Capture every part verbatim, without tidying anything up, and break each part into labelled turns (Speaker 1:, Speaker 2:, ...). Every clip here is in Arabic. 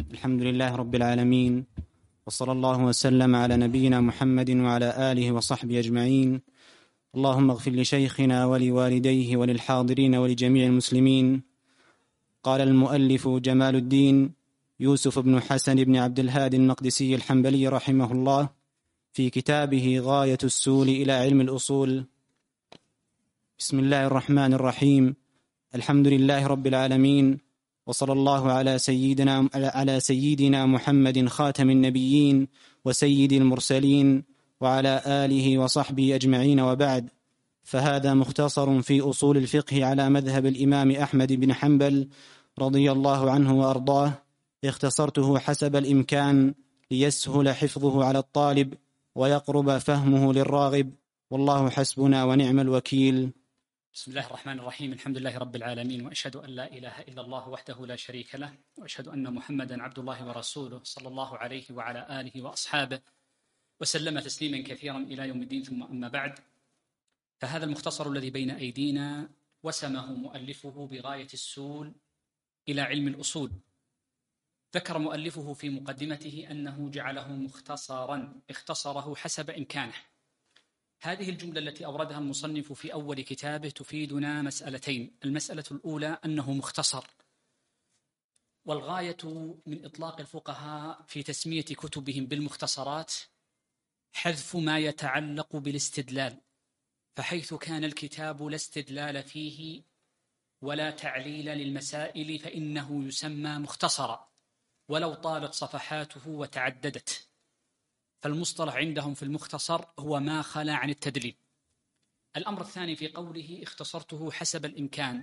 Speaker 1: الحمد لله رب العالمين، وصلى الله وسلم على نبينا محمد وعلى آله وصحبه أجمعين. اللهم اغفر لشيخنا ولوالديه وللحاضرين ولجميع المسلمين. قال المؤلف جمال الدين يوسف بن حسن بن عبد الهادي المقدسي الحنبلي رحمه الله في كتابه غاية السول إلى علم الأصول: بسم الله الرحمن الرحيم. الحمد لله رب العالمين، وصلى الله على سيدنا على سيدنا محمد خاتم النبيين وسيد المرسلين وعلى آله وصحبه أجمعين، وبعد. فهذا مختصر في أصول الفقه على مذهب الإمام أحمد بن حنبل رضي الله عنه وأرضاه. اختصرته حسب الإمكان ليسهل حفظه على الطالب ويقرب فهمه للراغب، والله حسبنا ونعم الوكيل.
Speaker 2: بسم الله الرحمن الرحيم. الحمد لله رب العالمين، وأشهد أن لا إله إلا الله وحده لا شريك له، وأشهد أن محمدا عبد الله ورسوله صلى الله عليه وعلى آله وأصحابه وسلم تسليما كثيرا إلى يوم الدين. ثم أما بعد، فهذا المختصر الذي بين أيدينا وسمه مؤلفه بغاية السول إلى علم الأصول. ذكر مؤلفه في مقدمته أنه جعله مختصرا، اختصره حسب إمكانه. هذه الجملة التي أوردها المصنف في أول كتابه تفيدنا مسألتين. المسألة الأولى أنه مختصر، والغاية من إطلاق الفقهاء في تسمية كتبهم بالمختصرات حذف ما يتعلق بالاستدلال، فحيث كان الكتاب لا استدلال فيه ولا تعليل للمسائل فإنه يسمى مختصرا ولو طالت صفحاته وتعددت. فالمصطلح عندهم في المختصر هو ما خلا عن التدليل. الأمر الثاني في قوله اختصرته حسب الإمكان،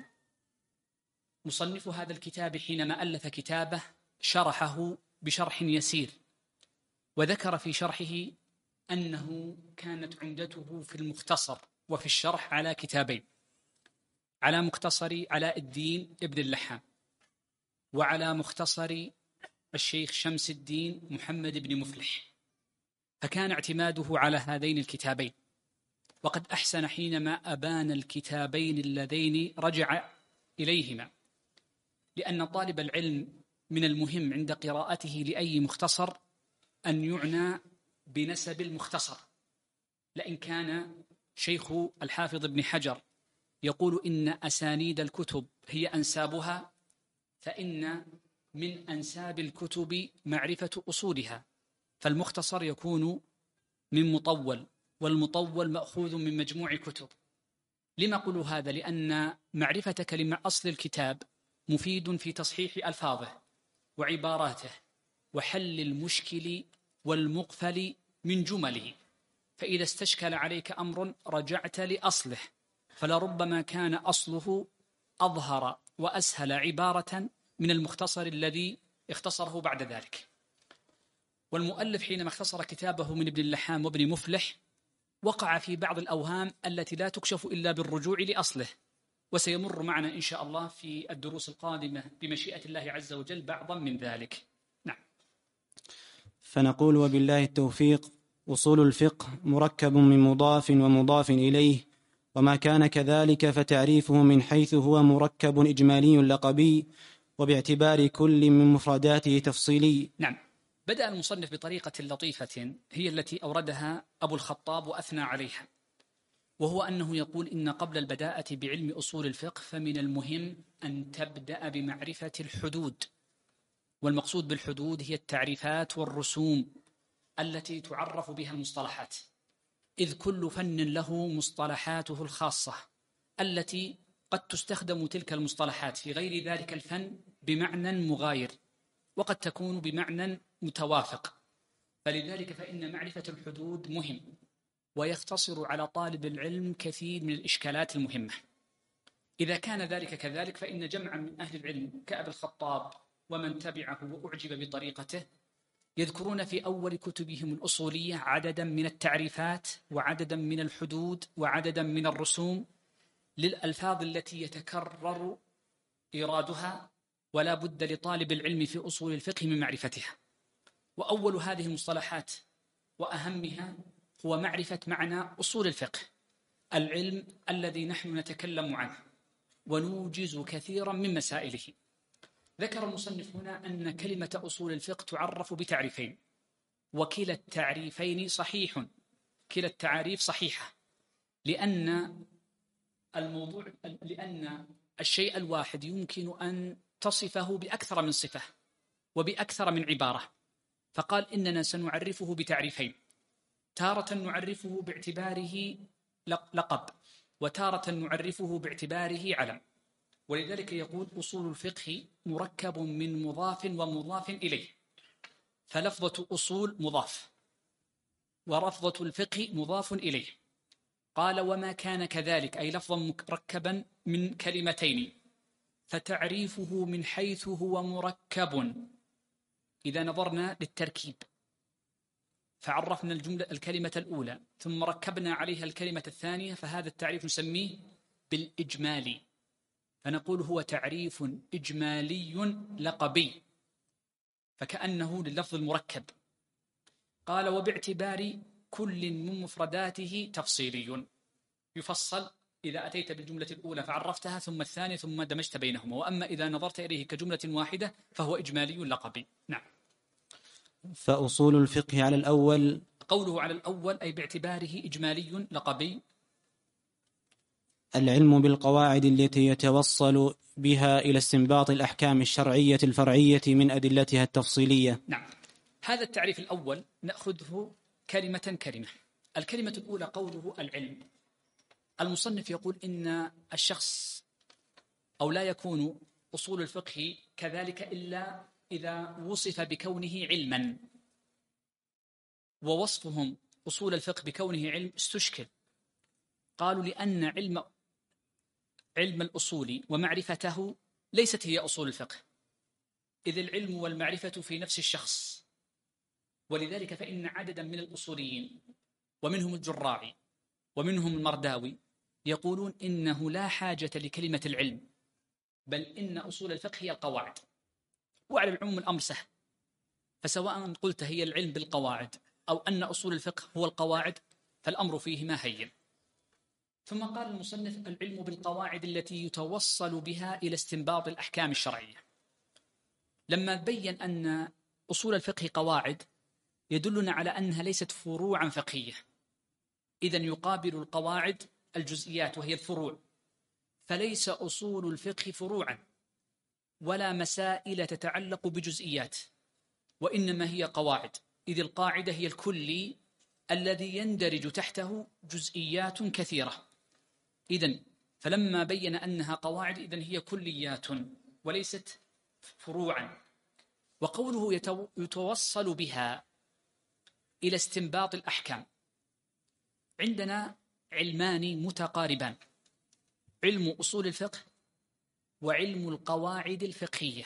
Speaker 2: مصنف هذا الكتاب حينما ألف كتابه شرحه بشرح يسير، وذكر في شرحه أنه كانت عمدته في المختصر وفي الشرح على كتابين: على مختصر علاء الدين ابن اللحام، وعلى مختصر الشيخ شمس الدين محمد بن مفلح. فكان اعتماده على هذين الكتابين، وقد أحسن حينما أبان الكتابين اللذين رجع إليهما، لأن طالب العلم من المهم عند قراءته لأي مختصر أن يعنى بنسب المختصر. لأن كان شيخ الحافظ ابن حجر يقول إن أسانيد الكتب هي أنسابها، فإن من أنساب الكتب معرفة أصولها، فالمختصر يكون من مطول، والمطول مأخوذ من مجموع كتب. لما أقول هذا؟ لأن معرفة كلمة أصل الكتاب مفيد في تصحيح ألفاظه وعباراته وحل المشكل والمقفل من جمله. فإذا استشكل عليك أمر رجعت لأصله، فلربما كان أصله أظهر وأسهل عبارة من المختصر الذي اختصره بعد ذلك. والمؤلف حينما اختصر كتابه من ابن اللحام وابن مفلح وقع في بعض الأوهام التي لا تكشف إلا بالرجوع لأصله، وسيمر معنا إن شاء الله في الدروس القادمة بمشيئة الله عز وجل بعضا من ذلك. نعم.
Speaker 1: فنقول وبالله التوفيق: أصول الفقه مركب من مضاف ومضاف إليه، وما كان كذلك فتعريفه من حيث هو مركب إجمالي لقبي، وباعتبار كل من مفرداته تفصيلي.
Speaker 2: نعم. بدأ المصنف بطريقة لطيفة هي التي أوردها أبو الخطاب وأثنى عليها، وهو أنه يقول إن قبل البداءة بعلم أصول الفقه فمن المهم أن تبدأ بمعرفة الحدود. والمقصود بالحدود هي التعريفات والرسوم التي تعرف بها المصطلحات، إذ كل فن له مصطلحاته الخاصة التي قد تستخدم تلك المصطلحات في غير ذلك الفن بمعنى مغاير، وقد تكون بمعنى متوافق. فلذلك فإن معرفة الحدود مهم، ويختصر على طالب العلم كثير من الإشكالات المهمة. إذا كان ذلك كذلك فإن جمعا من أهل العلم كأبي الخطاب ومن تبعه وأعجب بطريقته يذكرون في أول كتبهم الأصولية عددا من التعريفات وعددا من الحدود وعددا من الرسوم للألفاظ التي يتكرر إيرادها، ولا بد لطالب العلم في أصول الفقه من معرفتها. وأول هذه المصطلحات وأهمها هو معرفة معنى أصول الفقه، العلم الذي نحن نتكلم عنه ونوجز كثيرا من مسائله. ذكر المصنف هنا أن كلمة أصول الفقه تعرف بتعريفين، وكلا التعريفين صحيح، كلا التعاريف صحيحة، لأن الموضوع لأن الشيء الواحد يمكن أن تصفه بأكثر من صفة وبأكثر من عبارة، فقال إننا سنعرفه بتعريفين، تارة نعرفه باعتباره لقب، وتارة نعرفه باعتباره علم. ولذلك يقول أصول الفقه مركب من مضاف ومضاف إليه، فلفظة أصول مضاف ولفظة الفقه مضاف إليه. قال وما كان كذلك، أي لفظا مركبا من كلمتين، فتعريفه من حيث هو مركب. إذا نظرنا للتركيب فعرفنا الجملة الكلمة الأولى ثم ركبنا عليها الكلمة الثانية، فهذا التعريف نسميه بالإجمالي، فنقول هو تعريف إجمالي لقبي، فكأنه لللفظ المركب. قال وباعتبار كل من مفرداته تفصيلي، يفصل إذا أتيت بالجملة الأولى فعرفتها ثم الثانية ثم دمجت بينهما، وأما إذا نظرت إليه كجملة واحدة فهو إجمالي لقبي. نعم.
Speaker 1: فأصول الفقه على الأول،
Speaker 2: قوله على الأول أي باعتباره إجمالي لقبي.
Speaker 1: العلم بالقواعد التي يتوصل بها إلى استنباط الأحكام الشرعية الفرعية من أدلتها التفصيلية.
Speaker 2: نعم، هذا التعريف الأول نأخذه كلمة كلمة. الكلمة الأولى قوله العلم. المصنف يقول إن الشخص أو لا يكون أصول الفقه كذلك إلا إذا وصف بكونه علما، ووصفهم أصول الفقه بكونه علم استشكل. قالوا لأن علم علم الأصول ومعرفته ليست هي أصول الفقه، إذ العلم والمعرفة في نفس الشخص، ولذلك فإن عددا من الأصوليين ومنهم الجراعي ومنهم المرداوي يقولون إنه لا حاجة لكلمة العلم، بل إن أصول الفقه هي القواعد، وعلى العموم الأمر سهل، فسواء قلت هي العلم بالقواعد أو أن أصول الفقه هو القواعد فالأمر فيهما هين. ثم قال المصنف العلم بالقواعد التي يتوصل بها إلى استنباط الأحكام الشرعية. لما بين أن أصول الفقه قواعد يدلنا على أنها ليست فروعا فقهية، إذن يقابل القواعد الجزئيات وهي الفروع، فليس أصول الفقه فروعا ولا مسائل تتعلق بجزئيات، وإنما هي قواعد، إذ القاعدة هي الكلي الذي يندرج تحته جزئيات كثيرة. إذن فلما بين أنها قواعد إذن هي كليات وليست فروعا. وقوله يتوصل بها إلى استنباط الأحكام، عندنا علمان متقاربان، علم أصول الفقه وعلم القواعد الفقهية.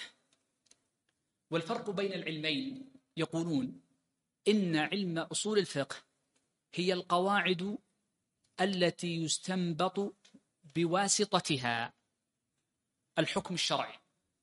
Speaker 2: والفرق بين العلمين يقولون إن علم أصول الفقه هي القواعد التي يستنبط بواسطتها الحكم الشرعي،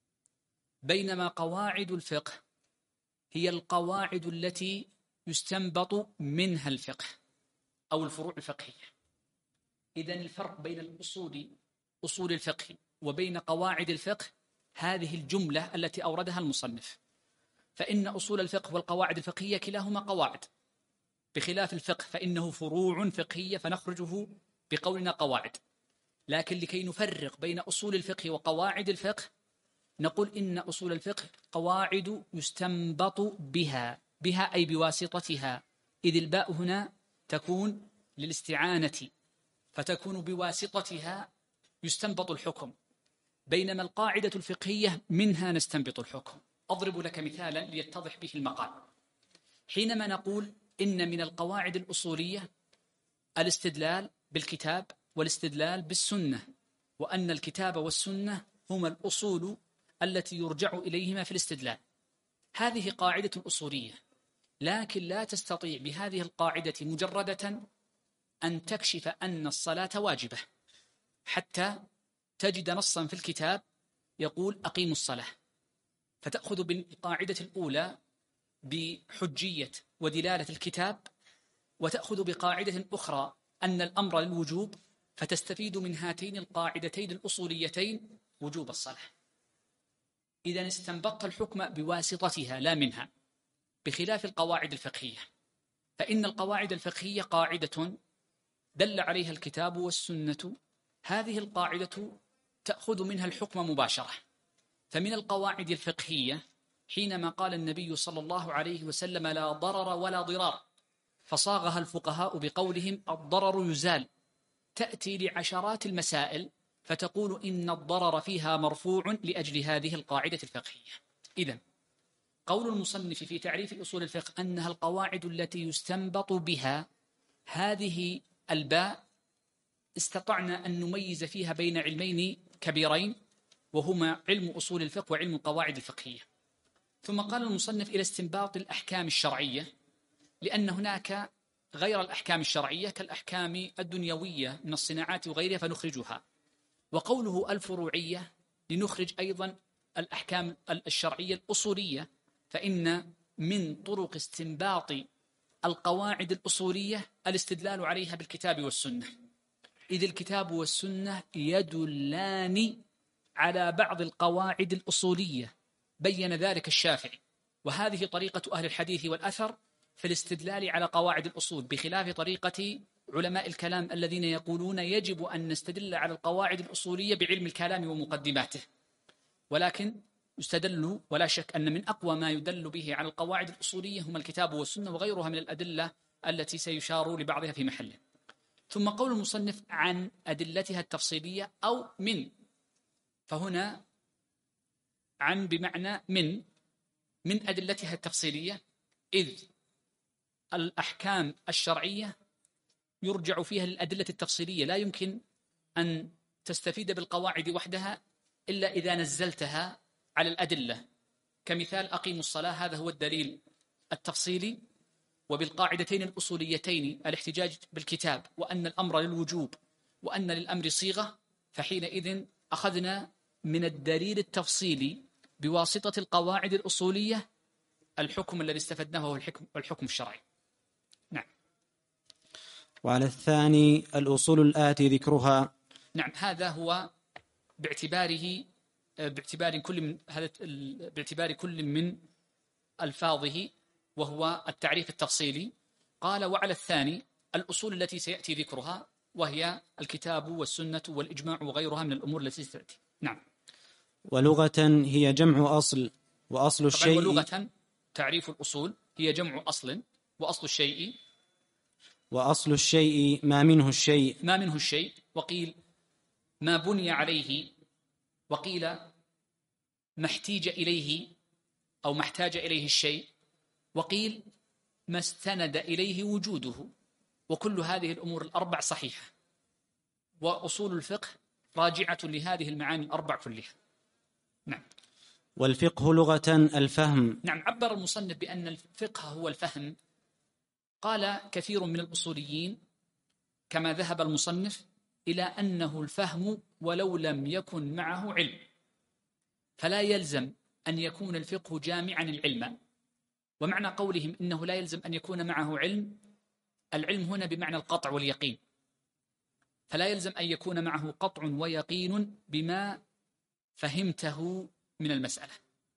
Speaker 2: بينما قواعد الفقه هي القواعد التي يستنبط منها الفقه أو الفروع الفقهية. إذن الفرق بين الأصول أصول الفقه وبين قواعد الفقه هذه الجملة التي أوردها المصنف، فإن أصول الفقه والقواعد الفقهية كلاهما قواعد، بخلاف الفقه فإنه فروع فقهية فنخرجه بقولنا قواعد. لكن لكي نفرق بين أصول الفقه وقواعد الفقه نقول إن أصول الفقه قواعد يستنبط بها، بها أي بواسطتها، إذ الباء هنا تكون للاستعانة، فتكون بواسطتها يستنبط الحكم، بينما القاعدة الفقهية منها نستنبط الحكم. أضرب لك مثالا ليتضح به المقال. حينما نقول إن من القواعد الأصولية الاستدلال بالكتاب والاستدلال بالسنة، وأن الكتاب والسنة هما الأصول التي يرجع إليهما في الاستدلال، هذه قاعدة أصولية، لكن لا تستطيع بهذه القاعدة مجردة أن تكشف أن الصلاة واجبة حتى تجد نصا في الكتاب يقول أقيموا الصلاة، فتأخذ بالقاعدة الأولى بحجية ودلالة الكتاب، وتأخذ بقاعدة أخرى أن الأمر للوجوب، فتستفيد من هاتين القاعدتين الأصوليتين وجوب الصلاة. إذا استنبطت الحكم بواسطتها لا منها، بخلاف القواعد الفقهية، فإن القواعد الفقهية قاعدة دل عليها الكتاب والسنة، هذه القاعدة تأخذ منها الحكم مباشرة. فمن القواعد الفقهية حينما قال النبي صلى الله عليه وسلم لا ضرر ولا ضرار، فصاغها الفقهاء بقولهم الضرر يزال، تأتي لعشرات المسائل فتقول إن الضرر فيها مرفوع لأجل هذه القاعدة الفقهية. إذن قول المصنف في تعريف أصول الفقه أنها القواعد التي يستنبط بها، هذه الباء استطعنا أن نميز فيها بين علمين كبيرين، وهما علم أصول الفقه وعلم القواعد الفقهية. ثم قال المصنف إلى استنباط الأحكام الشرعية، لأن هناك غير الأحكام الشرعية كالأحكام الدنيوية من الصناعات وغيرها فنخرجها، وقوله الفروعية لنخرج أيضا الأحكام الشرعية الأصولية، فإن من طرق استنباط القواعد الأصولية الاستدلال عليها بالكتاب والسنة، إذ الكتاب والسنة يدلان على بعض القواعد الأصولية، بين ذلك الشافعي، وهذه طريقة أهل الحديث والأثر في الاستدلال على قواعد الأصول، بخلاف طريقة علماء الكلام الذين يقولون يجب أن نستدل على القواعد الأصولية بعلم الكلام ومقدماته. ولكن يستدل، ولا شك أن من أقوى ما يدل به على القواعد الأصولية هما الكتاب والسنة وغيرها من الأدلة التي سيشار لبعضها في محله. ثم قول المصنف عن أدلتها التفصيلية أو من، فهنا عن بمعنى من من أدلتها التفصيلية، إذ الأحكام الشرعية يرجع فيها للأدلة التفصيلية، لا يمكن أن تستفيد بالقواعد وحدها إلا إذا نزلتها على الأدلة، كمثال أقيموا الصلاة، هذا هو الدليل التفصيلي، وبالقاعدتين الأصوليتين الاحتجاج بالكتاب وأن الأمر للوجوب وأن للأمر صيغة، فحينئذ أخذنا من الدليل التفصيلي بواسطة القواعد الأصولية الحكم الذي استفدناه هو الحكم, الحكم الشرعي. نعم.
Speaker 1: وعلى الثاني الأصول الآتي ذكرها.
Speaker 2: نعم، هذا هو باعتباره باعتبار كل من هذا باعتبار كل من ألفاظه، وهو التعريف التفصيلي. قال وعلى الثاني الأصول التي سيأتي ذكرها، وهي الكتاب والسنة والإجماع وغيرها من الأمور التي ستأتي. نعم.
Speaker 1: ولغة هي جمع أصل، وأصل الشيء.
Speaker 2: ولغة تعريف الأصول هي جمع أصل، وأصل الشيء
Speaker 1: وأصل الشيء ما منه الشيء
Speaker 2: ما منه الشيء، وقيل ما بني عليه، وقيل ما احتاج إليه أو ما احتاج إليه الشيء، وقيل ما استند إليه وجوده، وكل هذه الأمور الأربع صحيحة، وأصول الفقه راجعة لهذه المعاني الأربع كلها. نعم.
Speaker 1: والفقه لغة الفهم.
Speaker 2: نعم، عبر المصنف بأن الفقه هو الفهم. قال كثير من الأصوليين كما ذهب المصنف إلى أنه الفهم ولو لم يكن معه علم، فلا يلزم أن يكون الفقه جامعا العلم. ومعنى قولهم إنه لا يلزم أن يكون معه علم، العلم هنا بمعنى القطع واليقين، فلا يلزم أن يكون معه قطع ويقين بما فهمته من المسألة.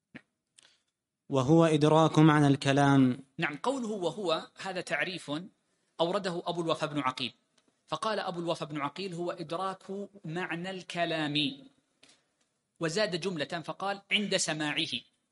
Speaker 1: وهو إدراك معنى الكلام.
Speaker 2: نعم، قوله وهو هذا تعريف أورده أبو الوفا بن عقيل، فقال أبو الوفا بن عقيل هو إدراك معنى الكلام، وزاد جملة فقال عند سماعه.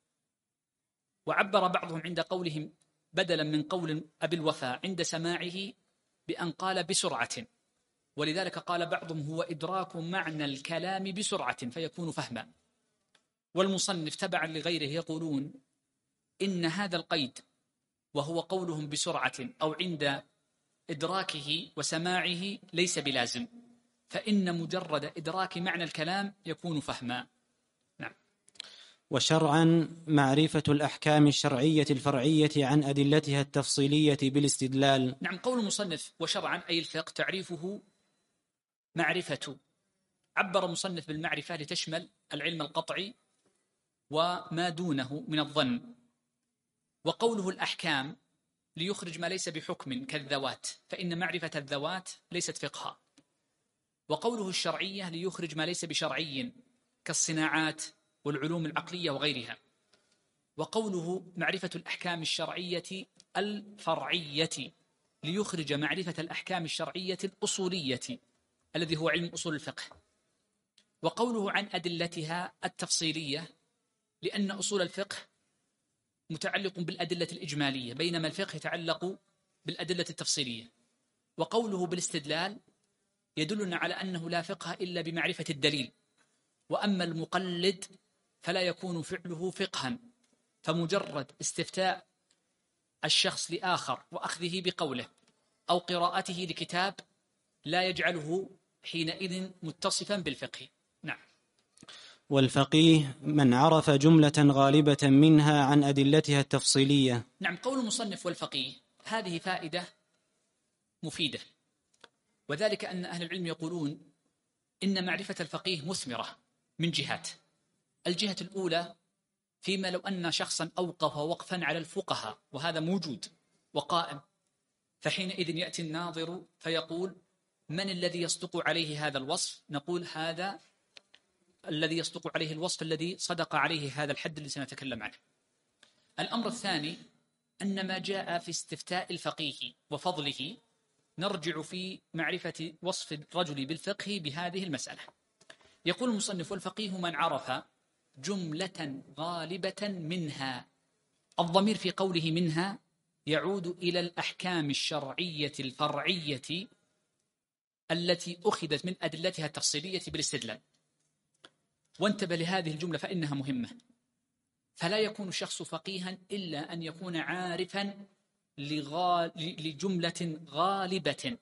Speaker 2: وعبر بعضهم عند قولهم بدلا من قول أبي الوفا عند سماعه بأن قال بسرعة، ولذلك قال بعضهم هو إدراك معنى الكلام بسرعة فيكون فهما. والمصنف تبعا لغيره يقولون إن هذا القيد وهو قولهم بسرعة أو عند إدراكه وسماعه ليس بلازم، فإن مجرد إدراك معنى الكلام يكون فهما. نعم.
Speaker 1: وشرعا معرفة الأحكام الشرعية الفرعية عن أدلتها التفصيلية بالاستدلال.
Speaker 2: نعم، قول المصنف وشرعا أي الفقه تعريفه معرفة. عبر المصنف بالمعرفة لتشمل العلم القطعي وما دونه من الظن، وقوله الأحكام ليخرج ما ليس بحكم كالذوات، فإن معرفة الذوات ليست فقها. وقوله الشرعية ليخرج ما ليس بشرعي كالصناعات والعلوم العقلية وغيرها. وقوله معرفة الأحكام الشرعية الفرعية ليخرج معرفة الأحكام الشرعية الأصولية الذي هو علم أصول الفقه. وقوله عن أدلتها التفصيلية لأن أصول الفقه متعلق بالأدلة الإجمالية بينما الفقه يتعلق بالأدلة التفصيلية. وقوله بالاستدلال يدلنا على أنه لا فقه إلا بمعرفة الدليل، وأما المقلد فلا يكون فعله فقها، فمجرد استفتاء الشخص لآخر وأخذه بقوله أو قراءته لكتاب لا يجعله حينئذ متصفا بالفقه. نعم.
Speaker 1: والفقيه من عرف جملة غالبة منها عن أدلتها التفصيلية.
Speaker 2: نعم، قول المصنف والفقيه هذه فائدة مفيدة، وذلك أن أهل العلم يقولون إن معرفة الفقيه مثمرة من جهات. الجهة الأولى فيما لو أن شخصا أوقف وقفا على الفقهاء وهذا موجود وقائم، فحينئذ يأتي الناظر فيقول من الذي يصدق عليه هذا الوصف؟ نقول هذا الذي يصدق عليه الوصف الذي صدق عليه هذا الحد اللي سنتكلم عنه. الأمر الثاني أن ما جاء في استفتاء الفقيه وفضله نرجع في معرفة وصف الرجل بالفقه بهذه المسألة. يقول المصنف والفقيه من عرف جملة غالبة منها. الضمير في قوله منها يعود إلى الأحكام الشرعية الفرعية التي أخذت من أدلتها التفصيلية بالاستدلال. وانتبه لهذه الجملة فإنها مهمة. فلا يكون الشخص فقيها إلا أن يكون عارفا لجملة غالبة.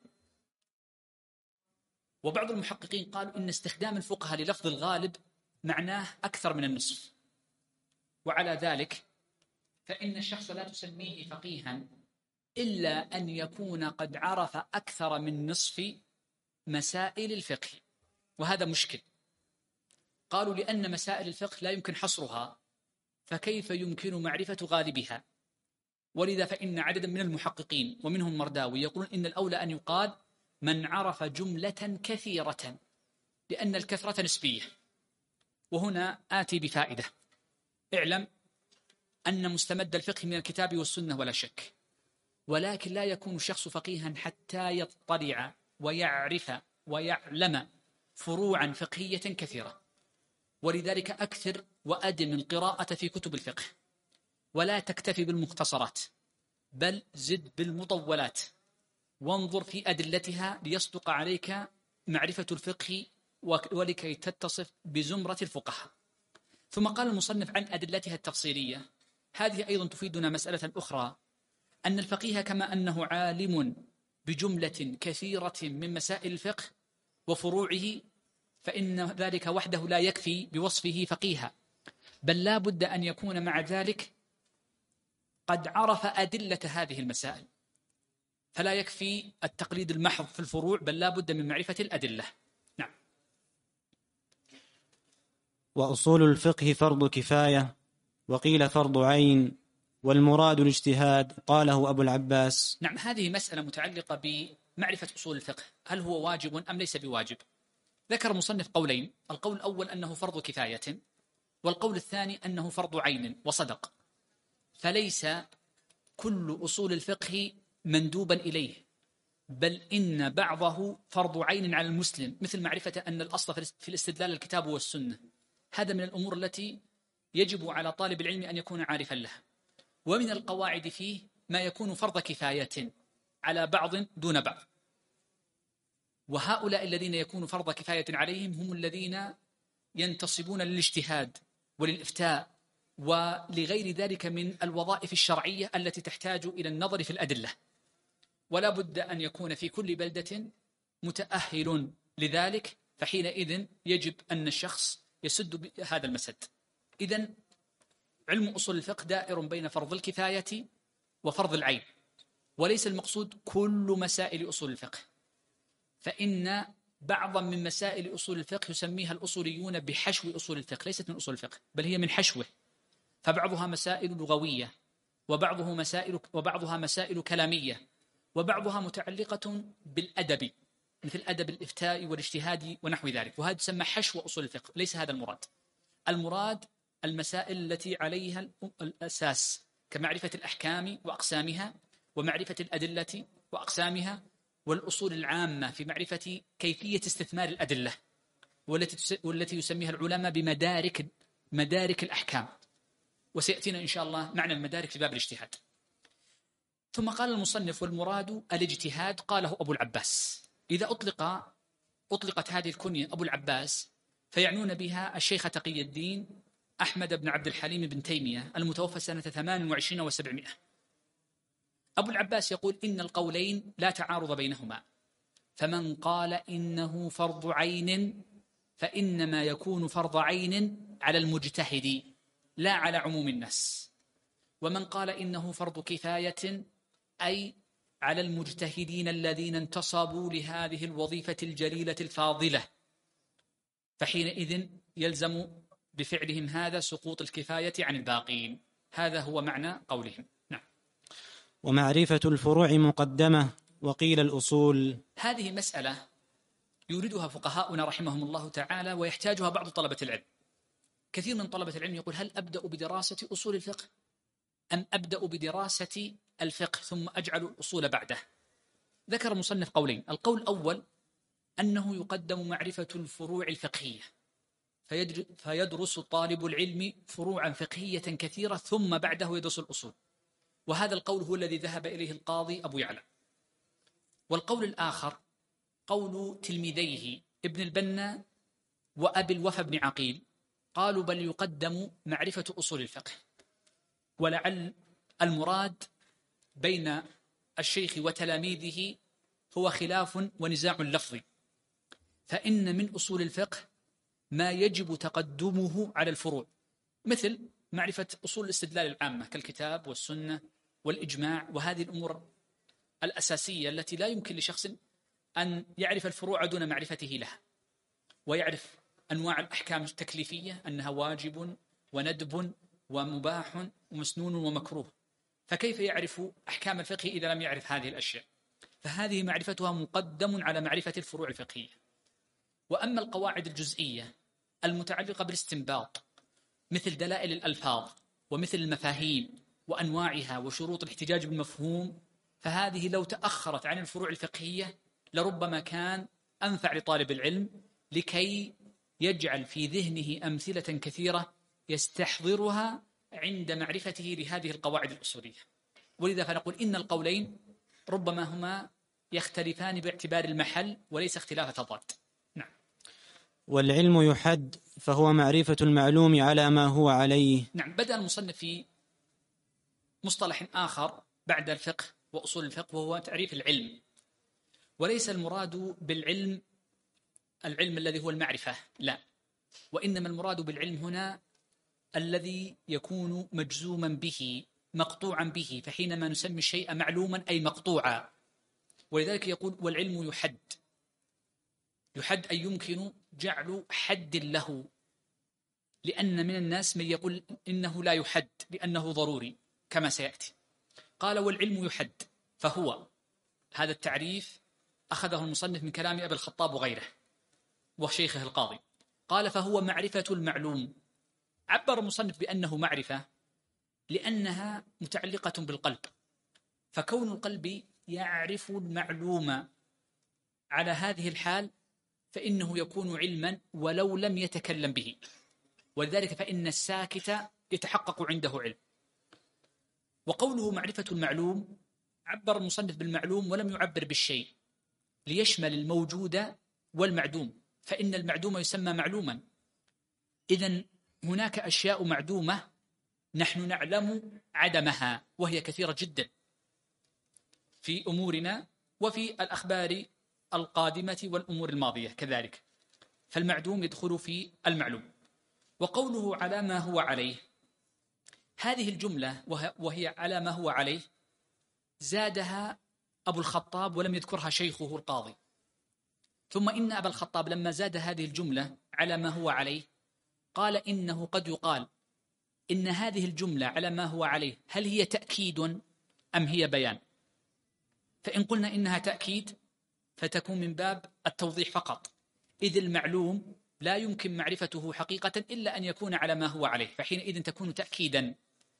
Speaker 2: وبعض المحققين قالوا إن استخدام الفقهاء للفظ الغالب معناه أكثر من النصف، وعلى ذلك فإن الشخص لا تسميه فقيها إلا أن يكون قد عرف أكثر من نصف مسائل الفقه، وهذا مشكل. قالوا لأن مسائل الفقه لا يمكن حصرها، فكيف يمكن معرفة غالبها؟ ولذا فإن عددا من المحققين ومنهم مرداوي يقولون إن الأولى أن يقال من عرف جملة كثيرة، لأن الكثرة نسبية. وهنا آتي بفائدة. اعلم أن مستمد الفقه من الكتاب والسنة ولا شك، ولكن لا يكون الشخص فقيها حتى يطلع ويعرف ويعلم فروعا فقهية كثيرة. ولذلك أكثر وأدم القراءة في كتب الفقه، ولا تكتفي بالمختصرات بل زد بالمطولات، وانظر في أدلتها ليصدق عليك معرفة الفقه ولكي تتصف بزمرة الفقهاء. ثم قال المصنف عن أدلتها التفصيلية. هذه أيضا تفيدنا مسألة أخرى، أن الفقيه كما أنه عالم بجملة كثيرة من مسائل الفقه وفروعه، فإن ذلك وحده لا يكفي بوصفه فقيها، بل لا بد أن يكون مع ذلك قد عرف أدلة هذه المسائل. فلا يكفي التقليد المحض في الفروع، بل لا بد من معرفة الأدلة. نعم.
Speaker 1: وأصول الفقه فرض كفاية، وقيل فرض عين، والمراد الاجتهاد، قاله أبو العباس.
Speaker 2: نعم، هذه مسألة متعلقة بمعرفة أصول الفقه، هل هو واجب أم ليس بواجب؟ ذكر المصنف قولين، القول الأول أنه فرض كفاية، والقول الثاني أنه فرض عين، وصدق. فليس كل أصول الفقه مندوبا إليه، بل إن بعضه فرض عين على المسلم، مثل معرفة أن الأصل في الاستدلال الكتاب والسنة. هذا من الأمور التي يجب على طالب العلم أن يكون عارفا لها. ومن القواعد فيه ما يكون فرض كفاية على بعض دون بعض، وهؤلاء الذين يكون فرض كفاية عليهم هم الذين ينتصبون للاجتهاد وللإفتاء ولغير ذلك من الوظائف الشرعية التي تحتاج إلى النظر في الأدلة. ولا بد أن يكون في كل بلدة متأهل لذلك، فحينئذ يجب أن الشخص يسد هذا المسد. إذن علم أصول الفقه دائر بين فرض الكفاية وفرض العين، وليس المقصود كل مسائل أصول الفقه، فإن بعضا من مسائل أصول الفقه يسميها الأصوليون بحشو أصول الفقه، ليست من أصول الفقه بل هي من حشوه، فبعضها مسائل لغوية، وبعضه مسائل وبعضها مسائل كلامية، وبعضها متعلقة بالأدب مثل أدب الإفتاء والاجتهاد ونحو ذلك، وهذا يسمى حشو أصول الفقه. ليس هذا المراد. المراد المسائل التي عليها الأساس كمعرفة الأحكام وأقسامها، ومعرفة الأدلة وأقسامها، والأصول العامة في معرفة كيفية استثمار الأدلة، والتي والتي يسميها العلماء بمدارك مدارك الأحكام، وسيأتينا إن شاء الله معنى المدارك في باب الاجتهاد. ثم قال المصنف: والمراد الاجتهاد قاله أبو العباس. إذا أطلق أطلقت هذه الكنية أبو العباس فيعنون بها الشيخ تقي الدين أحمد بن عبد الحليم بن تيمية المتوفى سنة ثمان وعشرين وسبعمائة. أبو العباس يقول: إن القولين لا تعارض بينهما، فمن قال إنه فرض عين فإنما يكون فرض عين على المجتهد لا على عموم الناس، ومن قال إنه فرض كفاية أي على المجتهدين الذين انتصبوا لهذه الوظيفة الجليلة الفاضلة، فحينئذ يلزم بفعلهم هذا سقوط الكفاية عن الباقين. هذا هو معنى قولهم. نعم.
Speaker 1: ومعرفة الفروع مقدمة، وقيل الأصول.
Speaker 2: هذه مسألة يوردها فقهاؤنا رحمهم الله تعالى ويحتاجها بعض طلبة العلم. كثير من طلبة العلم يقول: هل أبدأ بدراسة أصول الفقه أم أبدأ بدراسة الفقه ثم أجعل الأصول بعده؟ ذكر المصنف قولين. القول الأول أنه يقدم معرفة الفروع الفقهية، فيدرس طالب العلم فروعا فقهية كثيرة ثم بعده يدرس الأصول، وهذا القول هو الذي ذهب إليه القاضي أبو يعلى. والقول الآخر قول تلميذيه ابن البنا وأبي الوفا بن عقيل، قالوا: بل يقدم معرفة أصول الفقه. ولعل المراد بين الشيخ وتلاميذه هو خلاف ونزاع لفظي، فإن من أصول الفقه ما يجب تقدمه على الفروع، مثل معرفة أصول الاستدلال العامة كالكتاب والسنة والإجماع، وهذه الأمور الأساسية التي لا يمكن لشخص أن يعرف الفروع دون معرفته لها، ويعرف أنواع الأحكام التكليفية أنها واجب وندب ومباح ومسنون ومكروه، فكيف يعرف أحكام الفقه إذا لم يعرف هذه الأشياء؟ فهذه معرفتها مقدم على معرفة الفروع الفقهية. وأما القواعد الجزئية المتعلقة بالاستنباط مثل دلائل الألفاظ ومثل المفاهيم وأنواعها وشروط الاحتجاج بالمفهوم، فهذه لو تأخرت عن الفروع الفقهية لربما كان أنفع لطالب العلم لكي يجعل في ذهنه أمثلة كثيرة يستحضرها عند معرفته لهذه القواعد الأصولية. ولذا فنقول إن القولين ربما هما يختلفان باعتبار المحل وليس اختلاف تضاد. نعم.
Speaker 1: والعلم يحد، فهو معرفة المعلوم على ما هو عليه.
Speaker 2: نعم. بدأ المصنف في مصطلح آخر بعد الفقه وأصول الفقه، وهو تعريف العلم. وليس المراد بالعلم العلم الذي هو المعرفة، لا، وإنما المراد بالعلم هنا الذي يكون مجزوما به مقطوعا به، فحينما نسمي الشيء معلوما أي مقطوعا. ولذلك يقول: والعلم يحد. يحد أي يمكن جعل حد له، لأن من الناس من يقول إنه لا يحد لأنه ضروري كما سيأتي. قال: والعلم يحد، فهو هذا التعريف أخذه المصنف من كلام أبي الخطاب وغيره وشيخه القاضي. قال: فهو معرفة المعلوم. عبر المصنف بأنه معرفة لأنها متعلقة بالقلب، فكون القلب يعرف المعلومة على هذه الحال فإنه يكون علما ولو لم يتكلم به، ولذلك فإن الساكت يتحقق عنده علم. وقوله معرفة المعلوم، عبر المصنف بالمعلوم ولم يعبر بالشيء ليشمل الموجود والمعدوم، فإن المعدوم يسمى معلوما. إذن هناك أشياء معدومة نحن نعلم عدمها وهي كثيرة جدا في أمورنا وفي الأخبار القادمة والأمور الماضية كذلك، فالمعدوم يدخل في المعلوم. وقوله على ما هو عليه، هذه الجملة وهي على ما هو عليه زادها أبو الخطاب ولم يذكرها شيخه القاضي. ثم إن أبا الخطاب لما زاد هذه الجملة على ما هو عليه قال: إنه قد يقال إن هذه الجملة على ما هو عليه هل هي تأكيد أم هي بيان؟ فإن قلنا إنها تأكيد فتكون من باب التوضيح فقط، إذ المعلوم لا يمكن معرفته حقيقة إلا أن يكون على ما هو عليه، فحينئذ تكون تأكيدا،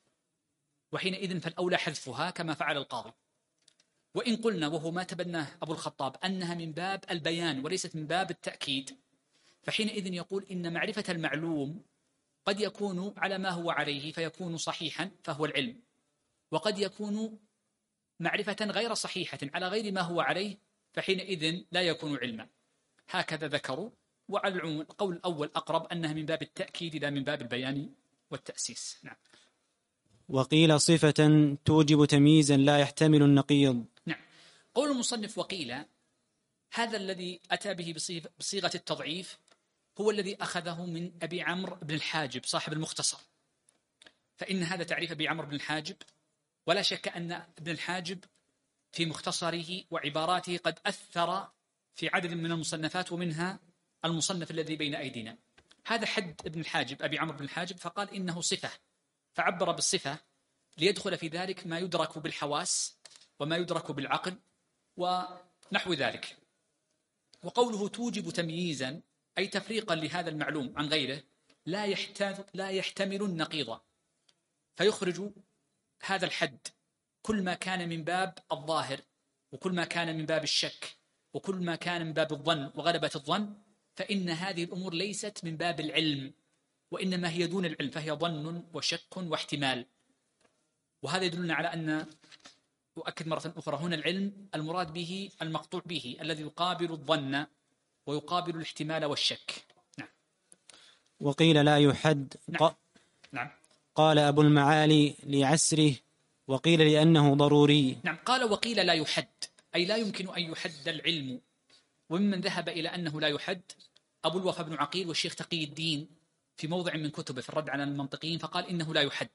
Speaker 2: وحينئذ فالأولى حذفها كما فعل القاضي. وإن قلنا، وهو ما تبناه أبو الخطاب، أنها من باب البيان وليست من باب التأكيد، فحينئذ يقول إن معرفة المعلوم قد يكون على ما هو عليه فيكون صحيحا فهو العلم، وقد يكون معرفة غير صحيحة على غير ما هو عليه فحينئذ لا يكون علما. هكذا ذكروا. وعلى العموم القول الأول أقرب، أنها من باب التأكيد لا من باب البيان والتأسيس. نعم.
Speaker 1: وقيل صفة توجب تمييزا لا يحتمل النقيض.
Speaker 2: نعم. قول المصنف وقيل، هذا الذي أتى به بصيغة التضعيف هو الذي أخذه من أبي عمرو بن الحاجب صاحب المختصر، فإن هذا تعريف أبي عمرو بن الحاجب، ولا شك أن ابن الحاجب في مختصره وعباراته قد أثر في عدد من المصنفات، ومنها المصنف الذي بين أيدينا. هذا حد ابن الحاجب أبي عمرو بن الحاجب، فقال إنه صفة، فعبر بالصفة ليدخل في ذلك ما يدرك بالحواس وما يدرك بالعقل ونحو ذلك. وقوله توجب تمييزا أي تفريقا لهذا المعلوم عن غيره لا يحتاج لا يحتمل النقيض، فيخرج هذا الحد كل ما كان من باب الظاهر، وكل ما كان من باب الشك، وكل ما كان من باب الظن وغلبة الظن، فإن هذه الأمور ليست من باب العلم، وإنما هي دون العلم، فهي ظن وشك واحتمال. وهذا يدلنا على أن، أؤكد مرة أخرى، هنا العلم المراد به المقطوع به الذي يقابل الظن ويقابل الاحتمال والشك. نعم.
Speaker 1: وقيل لا يحد.
Speaker 2: نعم. ق... نعم.
Speaker 1: قال أبو المعالي لعسره، وقيل لأنه ضروري.
Speaker 2: نعم. قال وقيل لا يحد، أي لا يمكن أن يحد العلم. وممن ذهب إلى أنه لا يحد أبو الوفا بن عقيل والشيخ تقي الدين في موضع من كتبه في الرد على المنطقيين، فقال إنه لا يحد.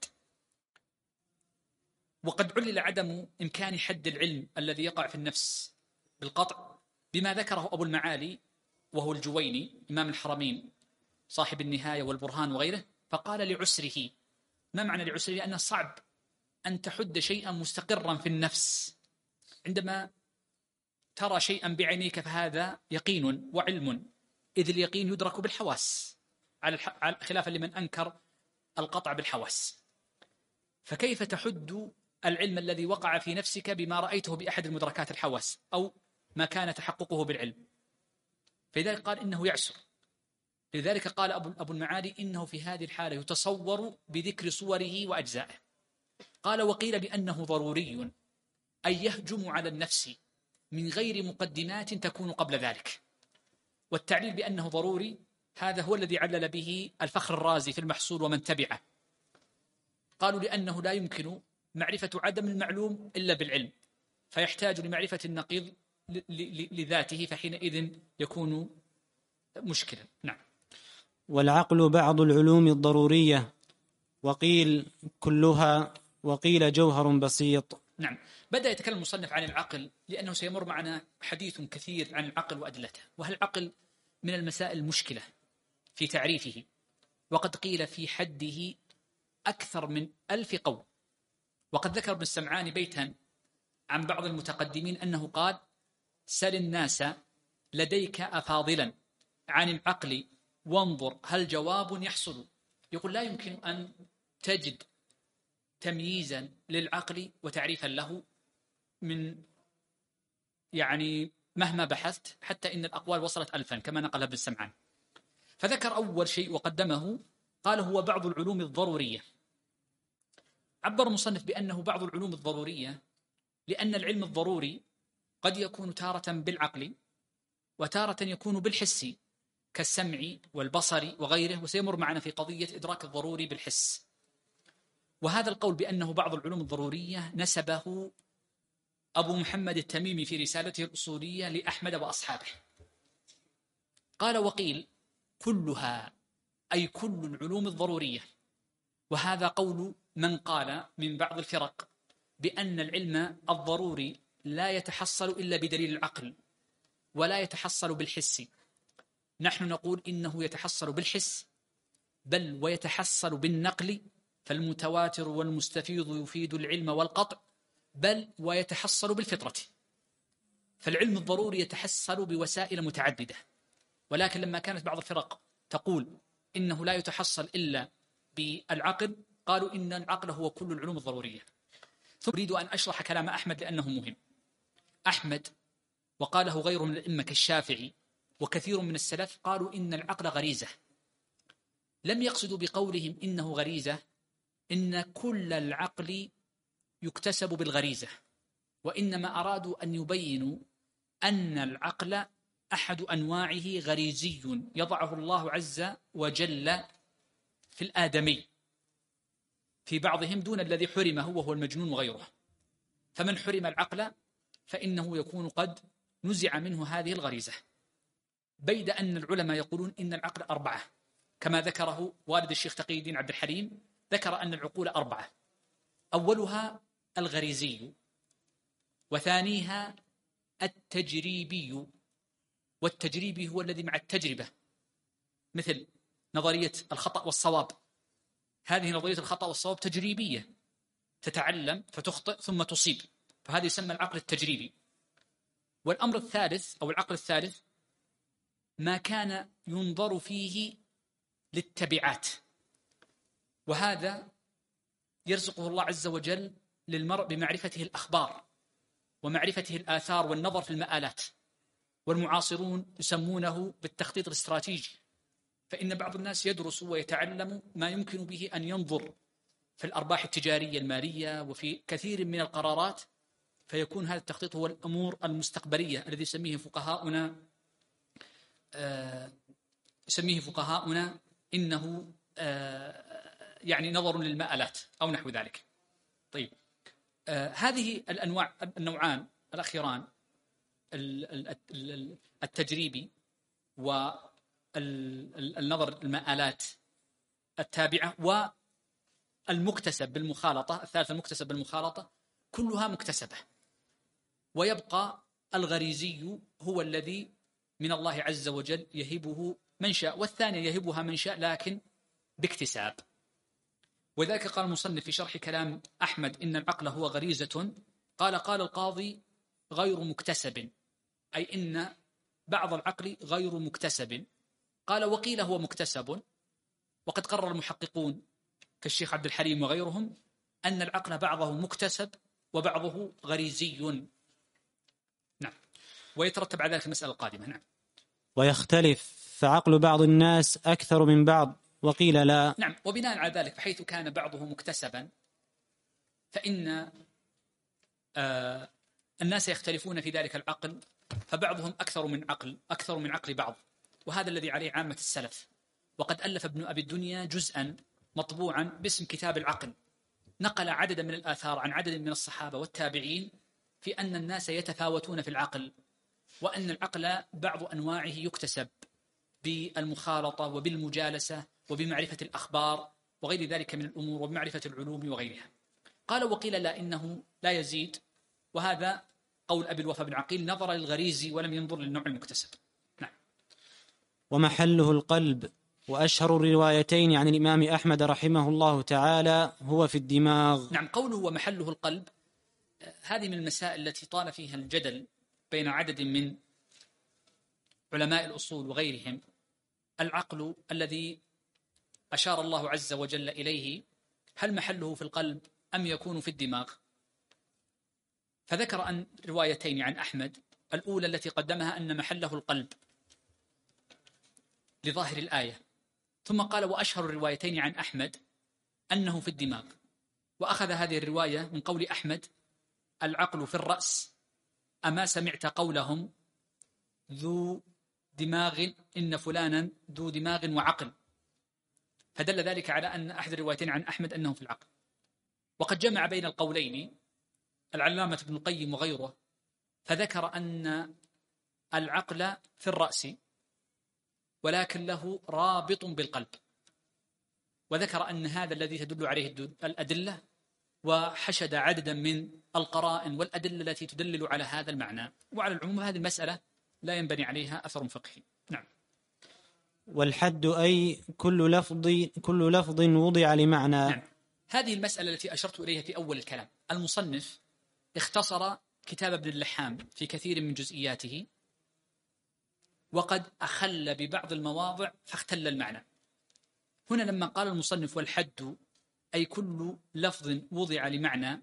Speaker 2: وقد علل عدم إمكان حد العلم الذي يقع في النفس بالقطع بما ذكره أبو المعالي وهو الجويني إمام الحرمين صاحب النهاية والبرهان وغيره، فقال لعسره. ما معنى لعسره؟ لأنه صعب أن تحد شيئا مستقرا في النفس. عندما ترى شيئا بعينيك فهذا يقين وعلم، إذ اليقين يدرك بالحواس على خلافا لمن أنكر القطع بالحواس. فكيف تحد العلم الذي وقع في نفسك بما رأيته بأحد المدركات الحواس أو ما كان تحققه بالعلم؟ فلذلك قال إنه يعسر. لذلك قال أبو المعالي إنه في هذه الحالة يتصور بذكر صوره وأجزائه. قال وقيل بأنه ضروري، أي يهجم على النفس من غير مقدمات تكون قبل ذلك. والتعليل بأنه ضروري هذا هو الذي علل به الفخر الرازي في المحصول ومن تبعه. قالوا لأنه لا يمكن معرفة عدم المعلوم إلا بالعلم، فيحتاج لمعرفة النقيض لذاته، فحينئذ يكون مشكلا. نعم.
Speaker 1: والعقل بعض العلوم الضرورية، وقيل كلها، وقيل جوهر بسيط.
Speaker 2: نعم. بدأ يتكلم المصنف عن العقل لأنه سيمر معنا حديث كثير عن العقل وأدلته، وهل العقل من المسائل المشكلة في تعريفه، وقد قيل في حده أكثر من ألف قول. وقد ذكر ابن السمعاني بيتا عن بعض المتقدمين أنه قال: سل الناس لديك أفاضلا عن العقل وانظر هل جواب يحصل. يقول لا يمكن أن تجد تمييزا للعقل وتعريفا له من يعني مهما بحثت، حتى إن الأقوال وصلت ألفا كما نقل ابن السمعاني. فذكر أول شيء وقدمه، قال هو بعض العلوم الضرورية. عبر المصنف بأنه بعض العلوم الضرورية لأن العلم الضروري قد يكون تارة بالعقل وتارة يكون بالحس كالسمع والبصر وغيره، وسيمر معنا في قضية إدراك الضروري بالحس. وهذا القول بأنه بعض العلوم الضرورية نسبه أبو محمد التميمي في رسالته الأصولية لأحمد وأصحابه. قال وقيل كلها، أي كل العلوم الضرورية. وهذا قول من قال من بعض الفرق بأن العلم الضروري لا يتحصل إلا بدليل العقل ولا يتحصل بالحس. نحن نقول إنه يتحصل بالحس، بل ويتحصل بالنقل، فالمتواتر والمستفيض يفيد العلم والقطع، بل ويتحصل بالفطرة. فالعلم الضروري يتحصل بوسائل متعددة، ولكن لما كانت بعض الفرق تقول إنه لا يتحصل إلا بالعقل، قالوا إن العقل هو كل العلوم الضرورية. ثم أريد أن أشرح كلام أحمد لأنه مهم. أحمد وقاله غيره من الأئمة كالشافعي وكثير من السلف قالوا إن العقل غريزة. لم يقصدوا بقولهم إنه غريزة إن كل العقل يكتسب بالغريزة، وإنما أرادوا أن يبينوا أن العقل أحد أنواعه غريزي يضعه الله عز وجل في الآدمي، في بعضهم دون الذي حرمه وهو المجنون وغيره. فمن حرم العقل فإنه يكون قد نزع منه هذه الغريزة، بيد أن العلماء يقولون إن العقل أربعة، كما ذكره والد الشيخ تقي الدين عبد الحليم، ذكر أن العقول أربعة: أولها الغريزي، وثانيها التجريبي، والتجريبي هو الذي مع التجربة، مثل نظرية الخطأ والصواب. هذه نظرية الخطأ والصواب تجريبية، تتعلم فتخطئ ثم تصيب، فهذا يسمى العقل التجريبي. والأمر الثالث أو العقل الثالث ما كان ينظر فيه للتبعات، وهذا يرزقه الله عز وجل للمرء بمعرفته الأخبار ومعرفته الآثار والنظر في المآلات. والمعاصرون يسمونه بالتخطيط الاستراتيجي، فإن بعض الناس يدرس ويتعلم ما يمكن به أن ينظر في الأرباح التجارية المالية وفي كثير من القرارات، فيكون هذا التخطيط هو الأمور المستقبلية الذي يسميه فقهاؤنا آه يسميه فقهاؤنا إنه آه يعني نظر للمآلات أو نحو ذلك. طيب، آه هذه الأنواع النوعان الأخيران، التجريبي والنظر المآلات التابعة والمكتسب بالمخالطة، الثالث المكتسب بالمخالطة، كلها مكتسبة، ويبقى الغريزي هو الذي من الله عز وجل يهبه من شاء، والثاني يهبها من شاء لكن باكتساب. وذلك قال المصنف في شرح كلام أحمد إن العقل هو غريزة، قال قال القاضي غير مكتسب، أي إن بعض العقل غير مكتسب. قال وقيل هو مكتسب، وقد قرر المحققون كالشيخ عبد الحليم وغيرهم أن العقل بعضه مكتسب وبعضه غريزي. نعم، ويترتب على ذلك المسألة القادمة. نعم.
Speaker 1: ويختلف، فعقل بعض الناس أكثر من بعض، وقيل لا.
Speaker 2: نعم، وبناء على ذلك فحيث كان بعضه مكتسبا فإن آه الناس يختلفون في ذلك العقل، فبعضهم أكثر من عقل أكثر من عقل بعض، وهذا الذي عليه عامة السلف. وقد ألف ابن أبي الدنيا جزءا مطبوعا باسم كتاب العقل، نقل عددا من الآثار عن عدد من الصحابة والتابعين في أن الناس يتفاوتون في العقل، وأن العقل بعض أنواعه يكتسب بالمخالطة وبالمجالسة وبمعرفة الأخبار وغير ذلك من الأمور وبمعرفة العلوم وغيرها. قال وقيل لا، إنه لا يزيد، وهذا قول أبي الوفا بن عقيل، نظر للغريزي ولم ينظر للنوع المكتسب. نعم.
Speaker 1: ومحله القلب، وأشهر الروايتين عن الإمام أحمد رحمه الله تعالى هو في الدماغ.
Speaker 2: نعم، قوله ومحله القلب هذه من المسائل التي طال فيها الجدل بين عدد من علماء الأصول وغيرهم. العقل الذي أشار الله عز وجل إليه هل محله في القلب أم يكون في الدماغ؟ فذكر أن روايتين عن أحمد، الأولى التي قدمها أن محله القلب لظاهر الآية، ثم قال وأشهر الروايتين عن أحمد أنه في الدماغ، وأخذ هذه الرواية من قول أحمد العقل في الرأس، أما سمعت قولهم ذو دماغ إن فلانا ذو دماغ وعقل، فدل ذلك على أن أحد الروايتين عن أحمد أنه في العقل. وقد جمع بين القولين العلامة ابن القيم وغيره، فذكر أن العقل في الرأس ولكن له رابط بالقلب، وذكر أن هذا الذي تدل عليه الأدلة، وحشد عددا من القرائن والأدلة التي تدلل على هذا المعنى. وعلى العموم هذه المسألة لا ينبني عليها أثر فقهي. نعم.
Speaker 1: والحد أي كل لفظ كل لفظ وضع لمعنى.
Speaker 2: نعم. هذه المسألة التي أشرت إليها في أول الكلام. المصنف اختصر كتاب ابن اللحام في كثير من جزئياته وقد أخل ببعض المواضع فاختل المعنى. هنا لما قال المصنف والحد أي كل لفظ وضع لمعنى،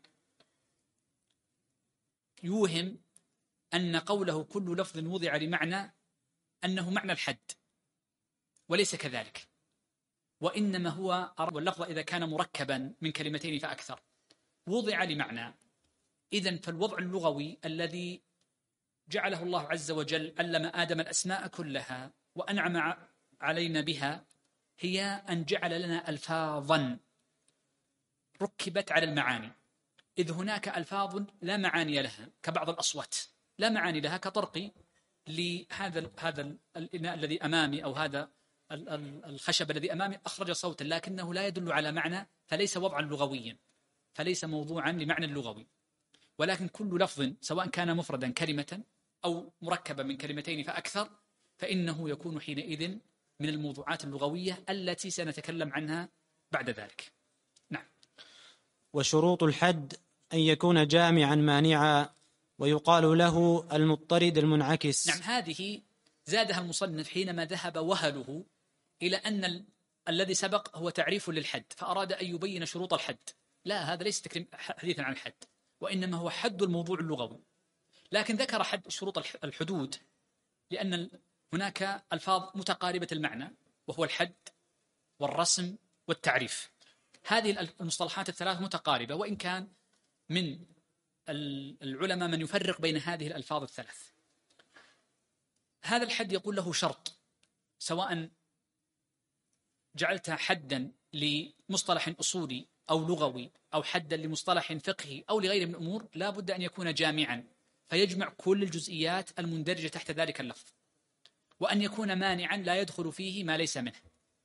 Speaker 2: يوهم أن قوله كل لفظ وضع لمعنى أنه معنى الحد، وليس كذلك، وإنما هو واللفظ إذا كان مركبا من كلمتين فأكثر وضع لمعنى. إذن فالوضع اللغوي الذي جعله الله عز وجل علم آدم الأسماء كلها وأنعم علينا بها هي أن جعل لنا ألفاظا ركبت على المعاني، إذ هناك ألفاظ لا معاني لها كبعض الأصوات لا معاني لها، كطرقي لهذا هذا الإناء الذي أمامي أو هذا الخشب الذي أمامي أخرج صوتا لكنه لا يدل على معنى، فليس وضعا لغويا، فليس موضوعا لمعنى لغوي. ولكن كل لفظ سواء كان مفردا كلمة أو مركبا من كلمتين فأكثر فإنه يكون حينئذ من الموضوعات اللغوية التي سنتكلم عنها بعد ذلك. نعم.
Speaker 1: وشروط الحد أن يكون جامعا مانعا، ويقال له المضطرد المنعكس.
Speaker 2: نعم، هذه زادها المصنف حينما ذهب وهله إلى أن ال... الذي سبق هو تعريف للحد، فأراد أن يبين شروط الحد. لا، هذا ليس تكلم حديثا عن الحد، وإنما هو حد الموضوع اللغوي. لكن ذكر حد شروط الحدود لأن هناك ألفاظ متقاربة المعنى، وهو الحد والرسم والتعريف. هذه المصطلحات الثلاث متقاربة، وإن كان من العلماء من يفرق بين هذه الألفاظ الثلاث. هذا الحد يقول له شرط، سواء جعلت حدا لمصطلح أصولي أو لغوي أو حدا لمصطلح فقهي أو لغير من الأمور، لا بد أن يكون جامعا فيجمع كل الجزئيات المندرجة تحت ذلك اللفظ، وأن يكون مانعا لا يدخل فيه ما ليس منه.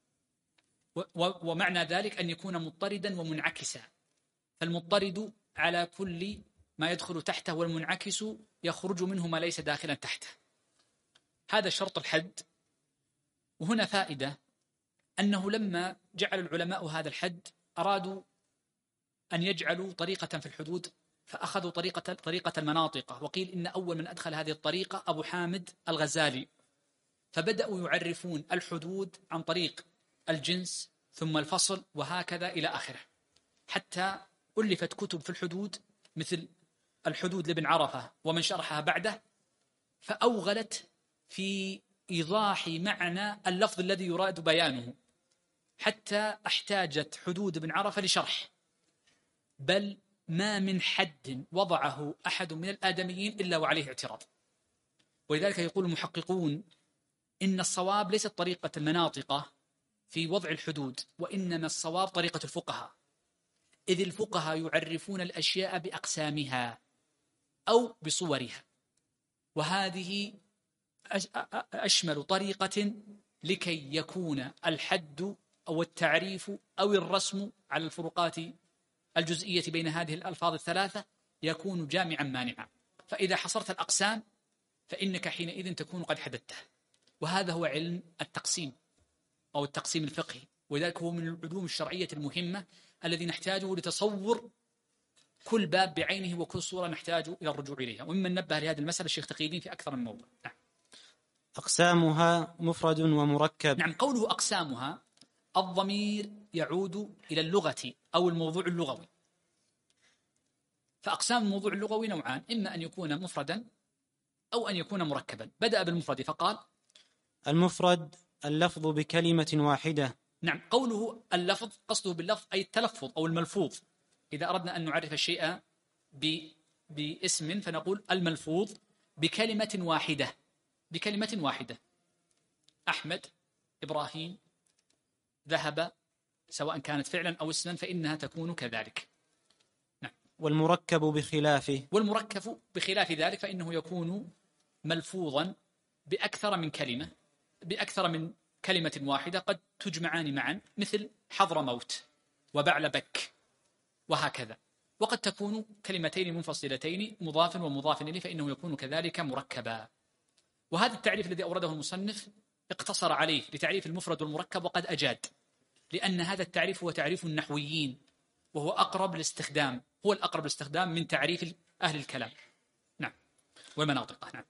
Speaker 2: ومعنى ذلك أن يكون مضطردا ومنعكسا، فالمضطرد على كل ما يدخل تحته، والمنعكس يخرج منه ما ليس داخلا تحته. هذا شرط الحد. وهنا فائدة، أنه لما جعل العلماء هذا الحد أرادوا أن يجعلوا طريقة في الحدود، فأخذوا طريقة طريقة المناطق، وقيل إن أول من أدخل هذه الطريقة أبو حامد الغزالي، فبدأوا يعرفون الحدود عن طريق الجنس ثم الفصل وهكذا إلى آخره، حتى ألفت كتب في الحدود مثل الحدود لابن عرفة ومن شرحها بعده، فأوغلت في إيضاح معنى اللفظ الذي يراد بيانه، حتى احتاجت حدود ابن عرفة لشرح. بل ما من حد وضعه أحد من الآدميين إلا وعليه اعتراض. ولذلك يقول المحققون إن الصواب ليست طريقة المناطقة في وضع الحدود، وإنما الصواب طريقة الفقهاء، إذ الفقهاء يعرفون الأشياء بأقسامها أو بصورها، وهذه أشمل طريقة لكي يكون الحد أو التعريف أو الرسم على الفروقات الجزئية بين هذه الألفاظ الثلاثة يكون جامعا مانعا. فإذا حصرت الأقسام فإنك حينئذ تكون قد حددته. وهذا هو علم التقسيم أو التقسيم الفقهي، ولذلك هو من العلوم الشرعية المهمة الذي نحتاجه لتصور كل باب بعينه وكل صورة نحتاج إلى الرجوع إليها. وممن نبه لهذه المسألة الشيخ تقي الدين في أكثر من موضع. نعم.
Speaker 1: أقسامها مفرد ومركب.
Speaker 2: نعم، قوله أقسامها الضمير يعود إلى اللغة أو الموضوع اللغوي. فأقسام الموضوع اللغوي نوعان، إما أن يكون مفردا أو أن يكون مركبا. بدأ بالمفرد فقال
Speaker 1: المفرد اللفظ بكلمة واحدة.
Speaker 2: نعم، قوله اللفظ قصده باللفظ أي التلفظ أو الملفوظ. إذا أردنا أن نعرف الشيء باسم فنقول الملفوظ بكلمة واحدة، بكلمة واحدة. أحمد، إبراهيم، ذهب، سواء كانت فعلا أو اسما فإنها تكون كذلك. نعم.
Speaker 1: والمركب بخلافه.
Speaker 2: والمركب بخلاف ذلك فإنه يكون ملفوظا بأكثر من كلمة، بأكثر من كلمة واحدة قد تجمعان معا، مثل حضر موت وبعلبك وهكذا. وقد تكون كلمتين منفصلتين مضاف ومضاف إليه فإنه يكون كذلك مركبا. وهذا التعريف الذي أورده المصنف اقتصر عليه لتعريف المفرد والمركب وقد أجاد، لأن هذا التعريف هو تعريف النحويين، وهو أقرب الاستخدام، هو الأقرب الاستخدام من تعريف أهل الكلام. نعم. والمناطق. نعم.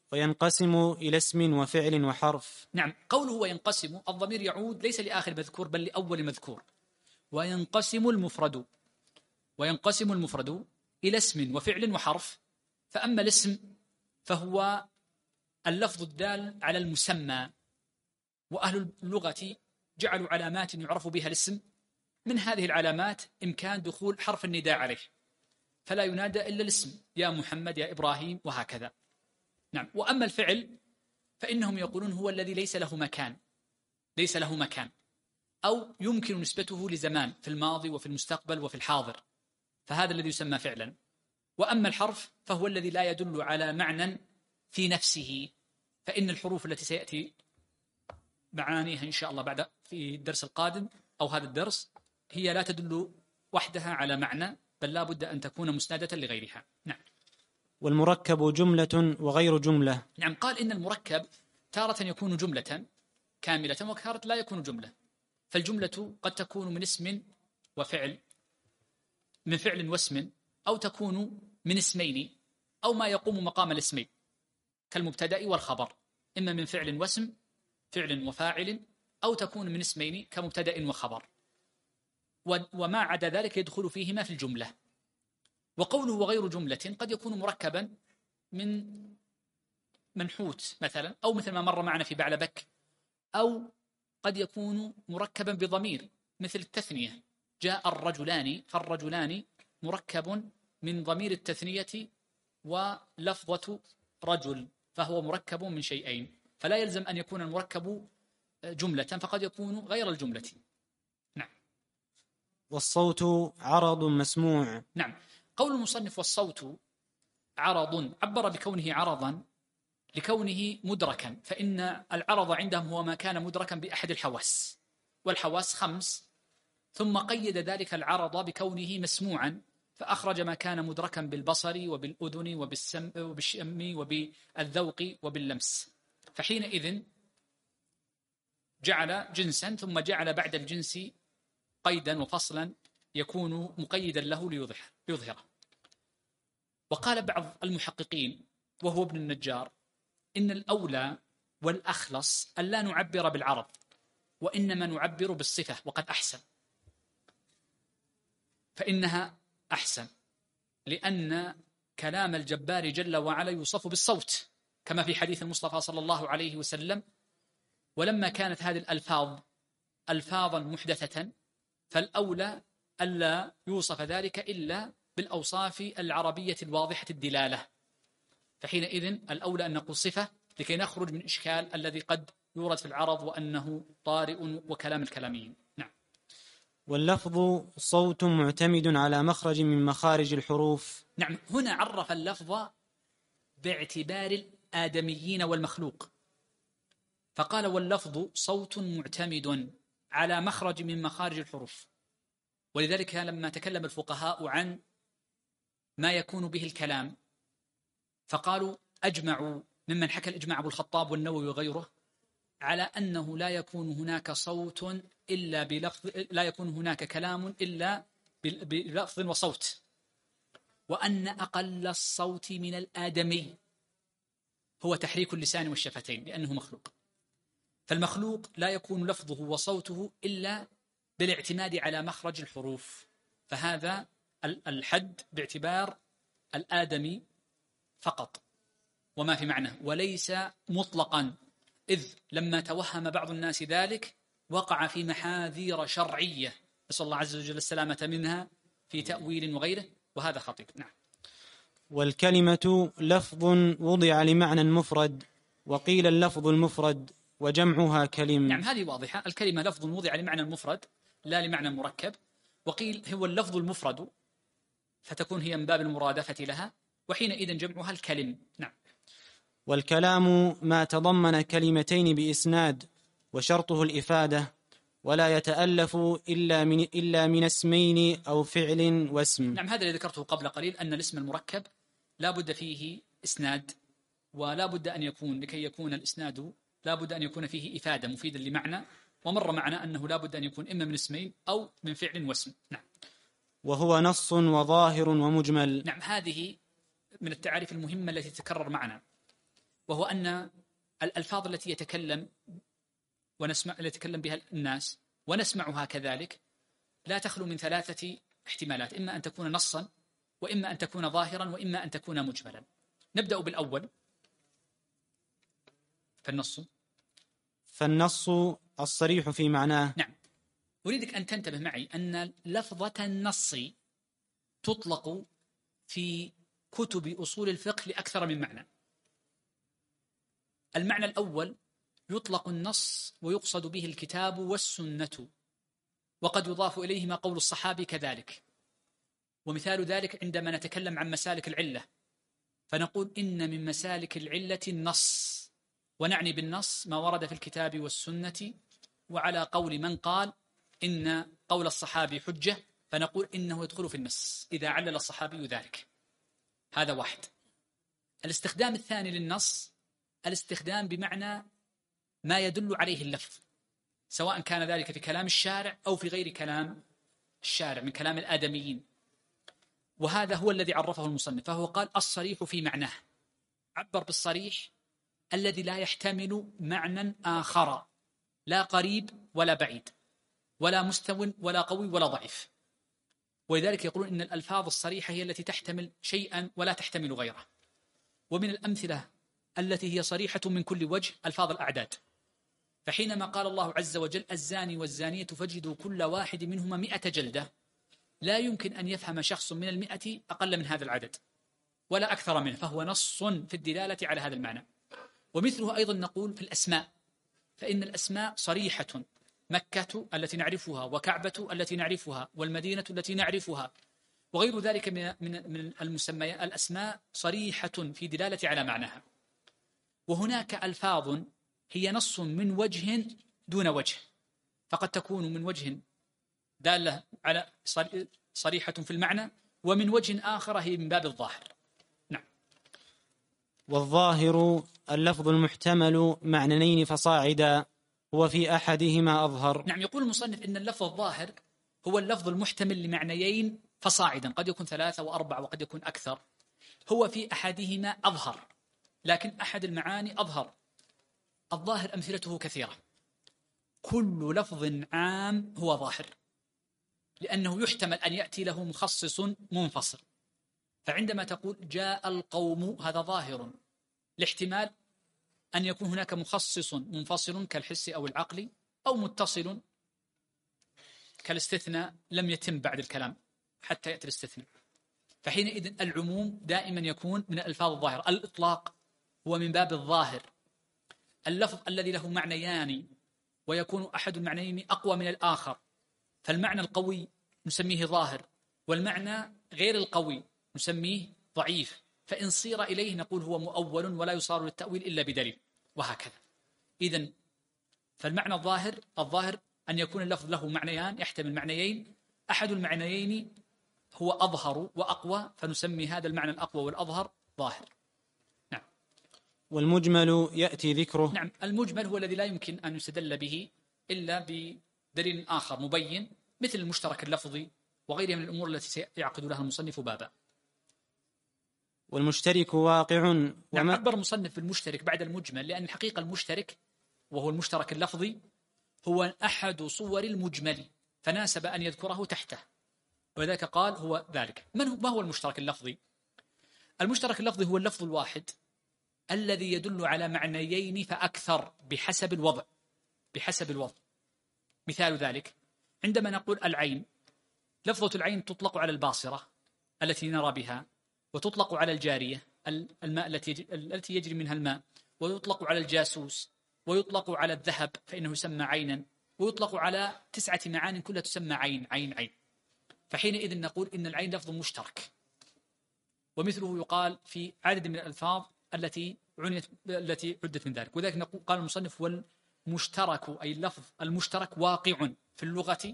Speaker 1: وينقسم إلى اسم وفعل وحرف.
Speaker 2: نعم، قوله وينقسم الضمير يعود ليس لآخر مذكور بل لأول مذكور. وينقسم المفرد وينقسم المفرد إلى اسم وفعل وحرف. فأما الاسم فهو اللفظ الدال على المسمى، وأهل اللغة جعلوا علامات يعرف بها الاسم. من هذه العلامات إمكان دخول حرف النداء عليه، فلا ينادى إلا الاسم، يا محمد يا إبراهيم وهكذا. نعم. وأما الفعل فإنهم يقولون هو الذي ليس له مكان ليس له مكان أو يمكن نسبته لزمان في الماضي وفي المستقبل وفي الحاضر، فهذا الذي يسمى فعلا. وأما الحرف فهو الذي لا يدل على معنى في نفسه، فإن الحروف التي سيأتي معانيها إن شاء الله بعد في الدرس القادم أو هذا الدرس هي لا تدل وحدها على معنى، بل لا بد أن تكون مسندة لغيرها. نعم.
Speaker 1: والمركب جملة وغير جملة.
Speaker 2: نعم، قال إن المركب تارة يكون جملة كاملة وتارة لا يكون جملة. فالجملة قد تكون من اسم وفعل، من فعل واسم، أو تكون من اسمين أو ما يقوم مقام الاسمين كالمبتدأ والخبر، إما من فعل واسم، فعل وفاعل، أو تكون من اسمين كمبتدأ وخبر، وما عدا ذلك يدخل فيهما في الجملة. وقوله وغير جملة قد يكون مركبا من منحوت مثلا، أو مثل ما مر معنا في بعلبك، أو قد يكون مركبا بضمير مثل التثنية، جاء الرجلان، فالرجلان مركب من ضمير التثنية ولفظة رجل، فهو مركب من شيئين، فلا يلزم أن يكون المركب جملة، فقد يكون غير الجملة. نعم.
Speaker 1: والصوت عرض مسموع.
Speaker 2: نعم، قول المصنف والصوت عرض عبر بكونه عرضا لكونه مدركا، فإن العرض عندهم هو ما كان مدركا بأحد الحواس، والحواس خمس، ثم قيد ذلك العرض بكونه مسموعا، فأخرج ما كان مدركا بالبصر وبالأذن وبالسم وبالشم وبالذوق وباللمس، فحينئذ جعل جنسا ثم جعل بعد الجنس قيدا وفصلا يكون مقيدا له ليظهره. وقال بعض المحققين وهو ابن النجار إن الأولى والأخلص ألا نعبر بالعرض، وإنما نعبر بالصفة، وقد أحسن، فإنها أحسن، لأن كلام الجبار جل وعلا يوصف بالصوت كما في حديث المصطفى صلى الله عليه وسلم. ولما كانت هذه الألفاظ ألفاظا محدثة فالأولى ألا يوصف ذلك إلا بالأوصاف العربية الواضحة الدلالة، فحينئذ الأولى أن نقول صفة لكي نخرج من إشكال الذي قد يورد في العرض وأنه طارئ وكلام الكلاميين. نعم.
Speaker 1: واللفظ صوت معتمد على مخرج من مخارج الحروف.
Speaker 2: نعم، هنا عرف اللفظ باعتبار الآدميين والمخلوق، فقال واللفظ صوت معتمد على مخرج من مخارج الحروف. ولذلك لما تكلم الفقهاء عن ما يكون به الكلام فقالوا أجمعوا ممن حكى الإجماع أبو الخطاب والنووي وغيره على أنه لا يكون هناك صوت إلا بلفظ، لا يكون هناك كلام إلا بلفظ وصوت، وأن أقل الصوت من الآدمي هو تحريك اللسان والشفتين لأنه مخلوق، فالمخلوق لا يكون لفظه وصوته إلا بالاعتماد على مخرج الحروف، فهذا الحد باعتبار الآدمي فقط وما في معنى، وليس مطلقا، إذ لما توهم بعض الناس ذلك وقع في محاذير شرعية نسأل الله عز وجل السلامة منها في تأويل وغيره، وهذا خطير. نعم.
Speaker 1: والكلمة لفظ وضع لمعنى مفرد، وقيل اللفظ المفرد وجمعها كلم.
Speaker 2: نعم، هذه واضحة، الكلمة لفظ وضع لمعنى المفرد لا لمعنى مركب، وقيل هو اللفظ المفرد فتكون هي من باب المرادفة لها، وحينئذ جمعها الكلم. نعم.
Speaker 1: والكلام ما تضمن كلمتين بإسناد وشرطه الإفادة، ولا يتألف إلا من, إلا من اسمين أو فعل واسم.
Speaker 2: نعم، هذا الذي ذكرته قبل قليل أن الاسم المركب لا بد فيه إسناد، ولا بد أن يكون لكي يكون الإسناد لا بد أن يكون فيه إفادة مفيدا لمعنى، ومر معنا أنه لا بد أن يكون إما من اسمين أو من فعل واسم. نعم.
Speaker 1: وهو نص وظاهر ومجمل.
Speaker 2: نعم، هذه من التعاريف المهمة التي تتكرر معنا، وهو أن الألفاظ التي يتكلم ونسمع التي يتكلم بها الناس ونسمعها كذلك لا تخلو من ثلاثة احتمالات، إما أن تكون نصا، وإما أن تكون ظاهرا، وإما أن تكون مجملا. نبدأ بالأول. فالنص
Speaker 1: فالنص الصريح في معناه.
Speaker 2: نعم. أريدك أن تنتبه معي أن لفظة النص تطلق في كتب أصول الفقه لأكثر من معنى. المعنى الأول يطلق النص ويقصد به الكتاب والسنة، وقد يضاف إليهما قول الصحابي كذلك. ومثال ذلك عندما نتكلم عن مسالك العلة فنقول إن من مسالك العلة النص، ونعني بالنص ما ورد في الكتاب والسنة، وعلى قول من قال إن قول الصحابي حجة فنقول إنه يدخل في النص إذا علل الصحابي ذلك. هذا واحد. الاستخدام الثاني للنص الاستخدام بمعنى ما يدل عليه اللفظ، سواء كان ذلك في كلام الشارع أو في غير كلام الشارع من كلام الآدميين، وهذا هو الذي عرفه المصنف، فهو قال الصريح في معناه، عبر بالصريح الذي لا يحتمل معنى آخر، لا قريب ولا بعيد ولا مستو ولا قوي ولا ضعيف. ولذلك يقولون إن الألفاظ الصريحة هي التي تحتمل شيئا ولا تحتمل غيره. ومن الأمثلة التي هي صريحة من كل وجه ألفاظ الأعداد، فحينما قال الله عز وجل الزاني والزانية فاجلدوا كل واحد منهما مئة جلدة، لا يمكن أن يفهم شخص من المئة أقل من هذا العدد ولا أكثر منه، فهو نص في الدلالة على هذا المعنى. ومثله أيضا نقول في الأسماء، فإن الأسماء صريحة، مكة التي نعرفها، وكعبة التي نعرفها، والمدينة التي نعرفها، وغير ذلك من من المسميات. الأسماء صريحة في دلالة على معناها. وهناك ألفاظ هي نص من وجه دون وجه، فقد تكون من وجه دالة على صريحة في المعنى، ومن وجه آخر هي من باب الظاهر. نعم.
Speaker 1: والظاهر اللفظ المحتمل معنيين فصاعدا، هو في أحدهما أظهر.
Speaker 2: نعم. يقول المصنف إن اللفظ الظاهر هو اللفظ المحتمل لمعنيين فصاعدا، قد يكون ثلاثة وأربعة وقد يكون أكثر، هو في أحدهما أظهر، لكن أحد المعاني أظهر. الظاهر أمثلته كثيرة، كل لفظ عام هو ظاهر، لأنه يحتمل أن يأتي له مخصص منفصل. فعندما تقول جاء القوم هذا ظاهر، لاحتمال أن يكون هناك مخصص منفصل كالحس أو العقل، أو متصل كالاستثناء لم يتم بعد الكلام حتى يأتي الاستثناء. فحينئذ العموم دائما يكون من الألفاظ الظاهرة. الإطلاق هو من باب الظاهر، اللفظ الذي له معنيان ويكون أحد المعنيين أقوى من الآخر، فالمعنى القوي نسميه ظاهر، والمعنى غير القوي نسميه ضعيف، فإن صير إليه نقول هو مؤول ولا يصار للتأويل إلا بدليل، وهكذا. إذن فالمعنى الظاهر الظاهر أن يكون اللفظ له معنيان يحتمل معنيين، أحد المعنيين هو أظهر وأقوى، فنسمي هذا المعنى الأقوى والأظهر ظاهر. نعم.
Speaker 1: والمجمل يأتي ذكره.
Speaker 2: نعم. المجمل هو الذي لا يمكن أن يستدل به إلا بدليل آخر مبين، مثل المشترك اللفظي وغيرها من الأمور التي سيعقد لها المصنف بابا.
Speaker 1: والمشترك واقع.
Speaker 2: نعم. عبر المصنف بالمشترك بعد المجمل، لأن الحقيقة المشترك وهو المشترك اللفظي هو أحد صور المجمل، فناسب أن يذكره تحته، ولذلك قال هو ذلك. من هو ما هو المشترك اللفظي؟ المشترك اللفظي هو اللفظ الواحد الذي يدل على معنيين فأكثر بحسب الوضع بحسب الوضع مثال ذلك عندما نقول العين، لفظة العين تطلق على الباصرة التي نرى بها، وتطلق على الجارية الماء التي التي يجري منها الماء، ويطلق على الجاسوس، ويطلق على الذهب فإنه يسمى عينا، ويطلق على تسعة معان كلها تسمى عين عين عين. فحينئذ نقول إن العين لفظ مشترك. ومثله يقال في عدد من الألفاظ التي عنيت التي عدت من ذلك. وذلك نقول قال المصنف والمشترك أي اللفظ المشترك واقع في اللغة،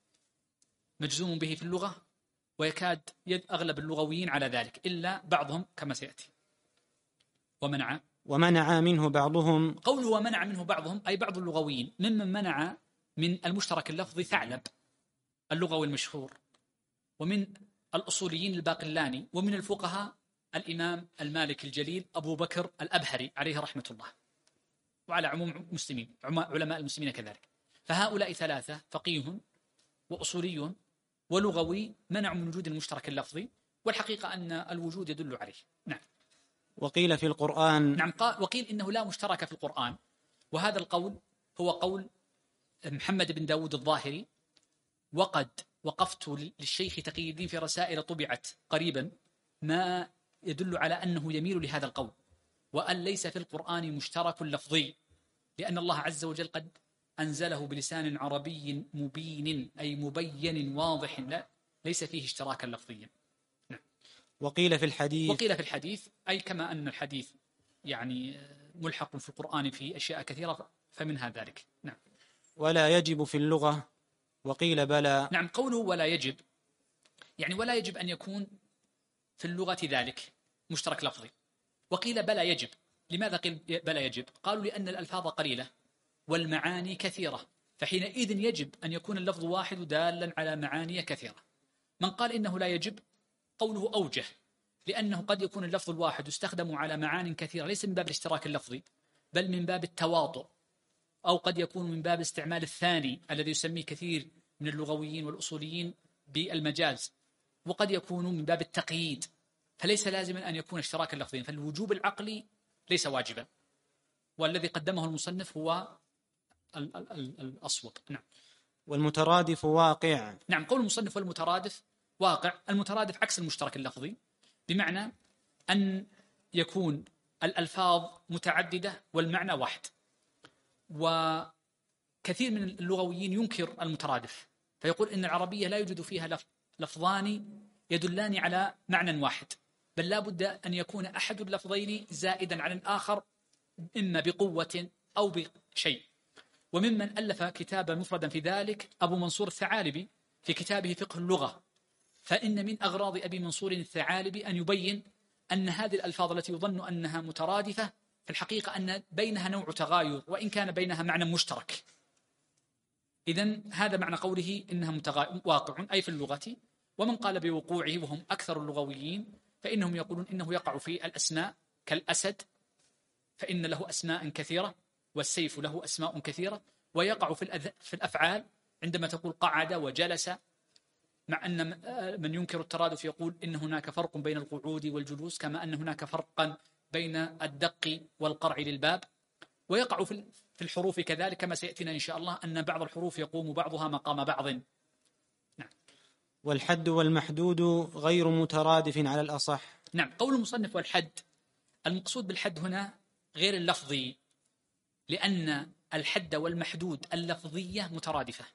Speaker 2: مجزوم به في اللغة، ويكاد أغلب اللغويين على ذلك إلا بعضهم كما سيأتي. ومنع
Speaker 1: ومنع منه بعضهم.
Speaker 2: قوله ومنع منه بعضهم أي بعض اللغويين، ممن منع من المشترك اللفظي ثعلب اللغوي المشهور، ومن الأصوليين الباقلاني، ومن الفقهاء الإمام المالكي الجليل أبو بكر الأبهري عليه رحمة الله، وعلى عموم المسلمين علماء المسلمين كذلك. فهؤلاء ثلاثة فقيه وأصولي ولغوي منعوا من وجود المشترك اللفظي، والحقيقة أن الوجود يدل عليه. نعم.
Speaker 1: وقيل في القرآن
Speaker 2: نعم قال وقيل إنه لا مشترك في القرآن، وهذا القول هو قول محمد بن داود الظاهري، وقد وقفت للشيخ تقي الدين في رسائل طبعت قريبا ما يدل على أنه يميل لهذا القول، وأن ليس في القرآن مشترك لفظي، لأن الله عز وجل قد أنزله بلسان عربي مبين أي مبين واضح، لا ليس فيه اشتراكا لفظيا. نعم.
Speaker 1: وقيل في الحديث
Speaker 2: وقيل في الحديث أي كما أن الحديث يعني ملحق في القرآن في أشياء كثيرة فمنها ذلك. نعم.
Speaker 1: ولا يجب في اللغة، وقيل بلى.
Speaker 2: نعم قوله ولا يجب يعني ولا يجب أن يكون في اللغة ذلك مشترك لفظي، وقيل بلى يجب. لماذا قيل بلى يجب؟ قالوا لأن الألفاظ قليلة والمعاني كثيرة، فحينئذ يجب أن يكون اللفظ واحد دالا على معاني كثيرة. من قال إنه لا يجب قوله أوجه، لأنه قد يكون اللفظ الواحد يستخدم على معان كثيرة ليس من باب الاشتراك اللفظي بل من باب التواطؤ، أو قد يكون من باب استعمال الثاني الذي يسميه كثير من اللغويين والأصوليين بالمجاز، وقد يكون من باب التقييد، فليس لازما أن يكون اشتراكا لفظيا، فالوجوب العقلي ليس واجبا، والذي قدمه المصنف هو ال ال ال الأصوب. نعم.
Speaker 1: والمترادف واقع.
Speaker 2: نعم قول المصنف والمترادف واقع. المترادف عكس المشترك اللفظي، بمعنى أن يكون الألفاظ متعددة والمعنى واحد، وكثير من اللغويين ينكر المترادف فيقول إن العربية لا يوجد فيها لفظان يدلان على معنى واحد، بل لا بد أن يكون أحد اللفظين زائدا على الآخر إما بقوة أو بشيء. وممن ألف كتابا مفردا في ذلك أبو منصور الثعالبي في كتابه فقه اللغة، فإن من أغراض أبي منصور الثعالبي أن يبين أن هذه الألفاظ التي يظن أنها مترادفة في الحقيقة أن بينها نوع تغاير وإن كان بينها معنى مشترك. إذن هذا معنى قوله إنها متغاير واقع أي في اللغة. ومن قال بوقوعه وهم أكثر اللغويين فإنهم يقولون إنه يقع في الأسماء كالأسد فإن له أسماء كثيرة، والسيف له أسماء كثيرة، ويقع في في الأفعال عندما تقول قعد وجلس، مع أن من ينكر الترادف يقول إن هناك فرق بين القعود والجلوس كما أن هناك فرقا بين الدق والقرع للباب. ويقع في الحروف كذلك كما سيأتينا إن شاء الله أن بعض الحروف يقوم بعضها مقام بعض. نعم.
Speaker 1: والحد والمحدود غير مترادف على الأصح.
Speaker 2: نعم قول المصنف والحد، المقصود بالحد هنا غير اللفظي، لأن الحد والمحدود اللفظية مترادفة،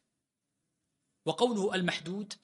Speaker 2: وقوله المحدود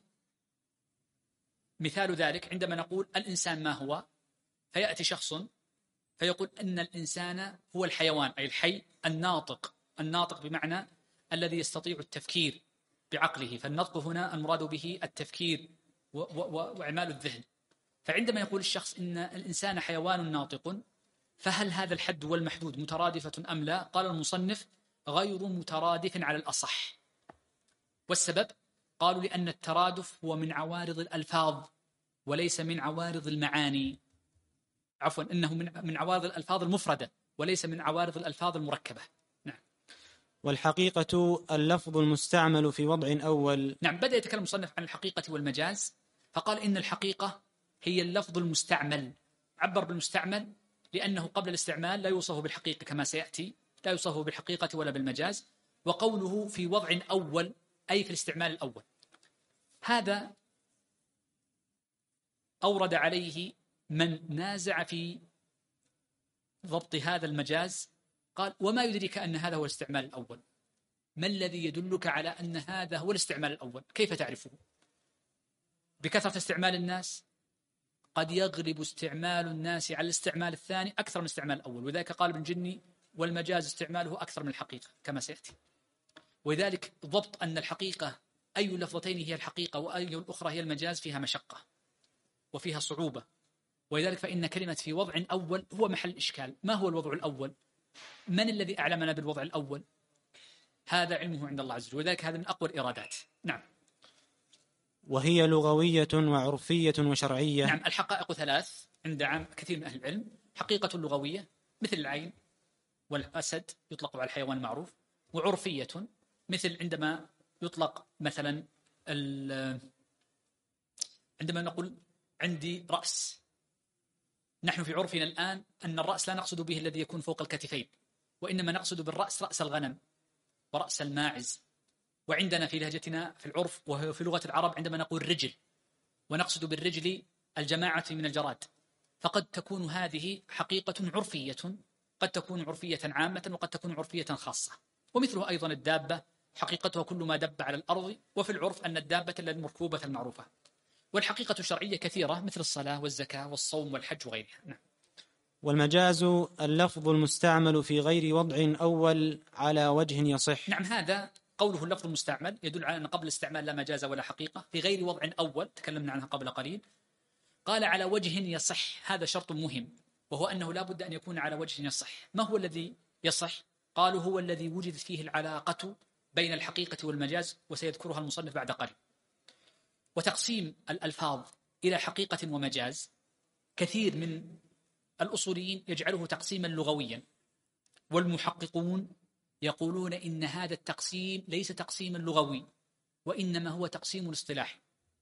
Speaker 2: مثال ذلك عندما نقول الإنسان ما هو، فيأتي شخص فيقول أن الإنسان هو الحيوان أي الحي الناطق، الناطق بمعنى الذي يستطيع التفكير بعقله، فالنطق هنا المراد به التفكير وإعمال الذهن. فعندما يقول الشخص إن الإنسان حيوان ناطق، فهل هذا الحد والمحدود مترادفة أم لا؟ قال المصنف غير مترادف على الأصح. والسبب قالوا لأن الترادف هو من عوارض الألفاظ وليس من عوارض المعاني، عفوا إنه من من عوارض الألفاظ المفردة وليس من عوارض الألفاظ المركبة. نعم.
Speaker 1: والحقيقة اللفظ المستعمل في وضع أول.
Speaker 2: نعم بدأ يتكلم المصنف عن الحقيقة والمجاز، فقال إن الحقيقة هي اللفظ المستعمل، عبر بالمستعمل لأنه قبل الاستعمال لا يوصف بالحقيقة كما سيأتي، لا يوصف بالحقيقة ولا بالمجاز. وقوله في وضع أول أي في الاستعمال الأول، هذا أورد عليه من نازع في ضبط هذا المجاز، قال وما يدريك أن هذا هو الاستعمال الأول؟ ما الذي يدلك على أن هذا هو الاستعمال الأول؟ كيف تعرفه؟ بكثرة استعمال الناس؟ قد يغلب استعمال الناس على الاستعمال الثاني أكثر من الاستعمال الأول، وذلك قال ابن جني والمجاز استعماله أكثر من الحقيقة كما سيأتي. وذلك ضبط أن الحقيقة أي لفظتين هي الحقيقة وأي الأخرى هي المجاز فيها مشقة وفيها صعوبة، ولذلك فإن كلمة في وضع أول هو محل إشكال. ما هو الوضع الأول؟ من الذي أعلمنا بالوضع الأول؟ هذا علمه عند الله عز وجل، وذلك هذا من أقوى الإرادات. نعم.
Speaker 1: وهي لغوية وعرفية وشرعية.
Speaker 2: نعم الحقائق ثلاث: عند عام كثير من أهل العلم حقيقة لغوية مثل العين والأسد يطلق على الحيوان المعروف، وعرفية مثل عندما يطلق مثلا عندما نقول عندي رأس، نحن في عرفنا الآن أن الرأس لا نقصد به الذي يكون فوق الكتفين، وإنما نقصد بالرأس رأس الغنم ورأس الماعز. وعندنا في لهجتنا في العرف وفي لغة العرب عندما نقول رجل ونقصد بالرجل الجماعة من الجراد. فقد تكون هذه حقيقة عرفية، قد تكون عرفية عامة وقد تكون عرفية خاصة. ومثله أيضا الدابة حقيقتها كل ما دب على الأرض، وفي العرف أن الدابة المركوبة المعروفة. والحقيقة الشرعية كثيرة مثل الصلاة والزكاة والصوم والحج وغيرها. نعم.
Speaker 1: والمجاز اللفظ المستعمل في غير وضع أول على وجه يصح.
Speaker 2: نعم، هذا قوله اللفظ المستعمل يدل على أن قبل الاستعمال لا مجاز ولا حقيقة. في غير وضع أول تكلمنا عنها قبل قليل. قال على وجه يصح، هذا شرط مهم، وهو أنه لا بد أن يكون على وجه يصح. ما هو الذي يصح؟ قالوا هو الذي وجدت فيه العلاقة بين الحقيقة والمجاز، وسيذكرها المصنف بعد قليل. وتقسيم الألفاظ إلى حقيقة ومجاز كثير من الأصوليين يجعله تقسيما لغويا، والمحققون يقولون إن هذا التقسيم ليس تقسيما لغوي، وإنما هو تقسيم اصطلاحي.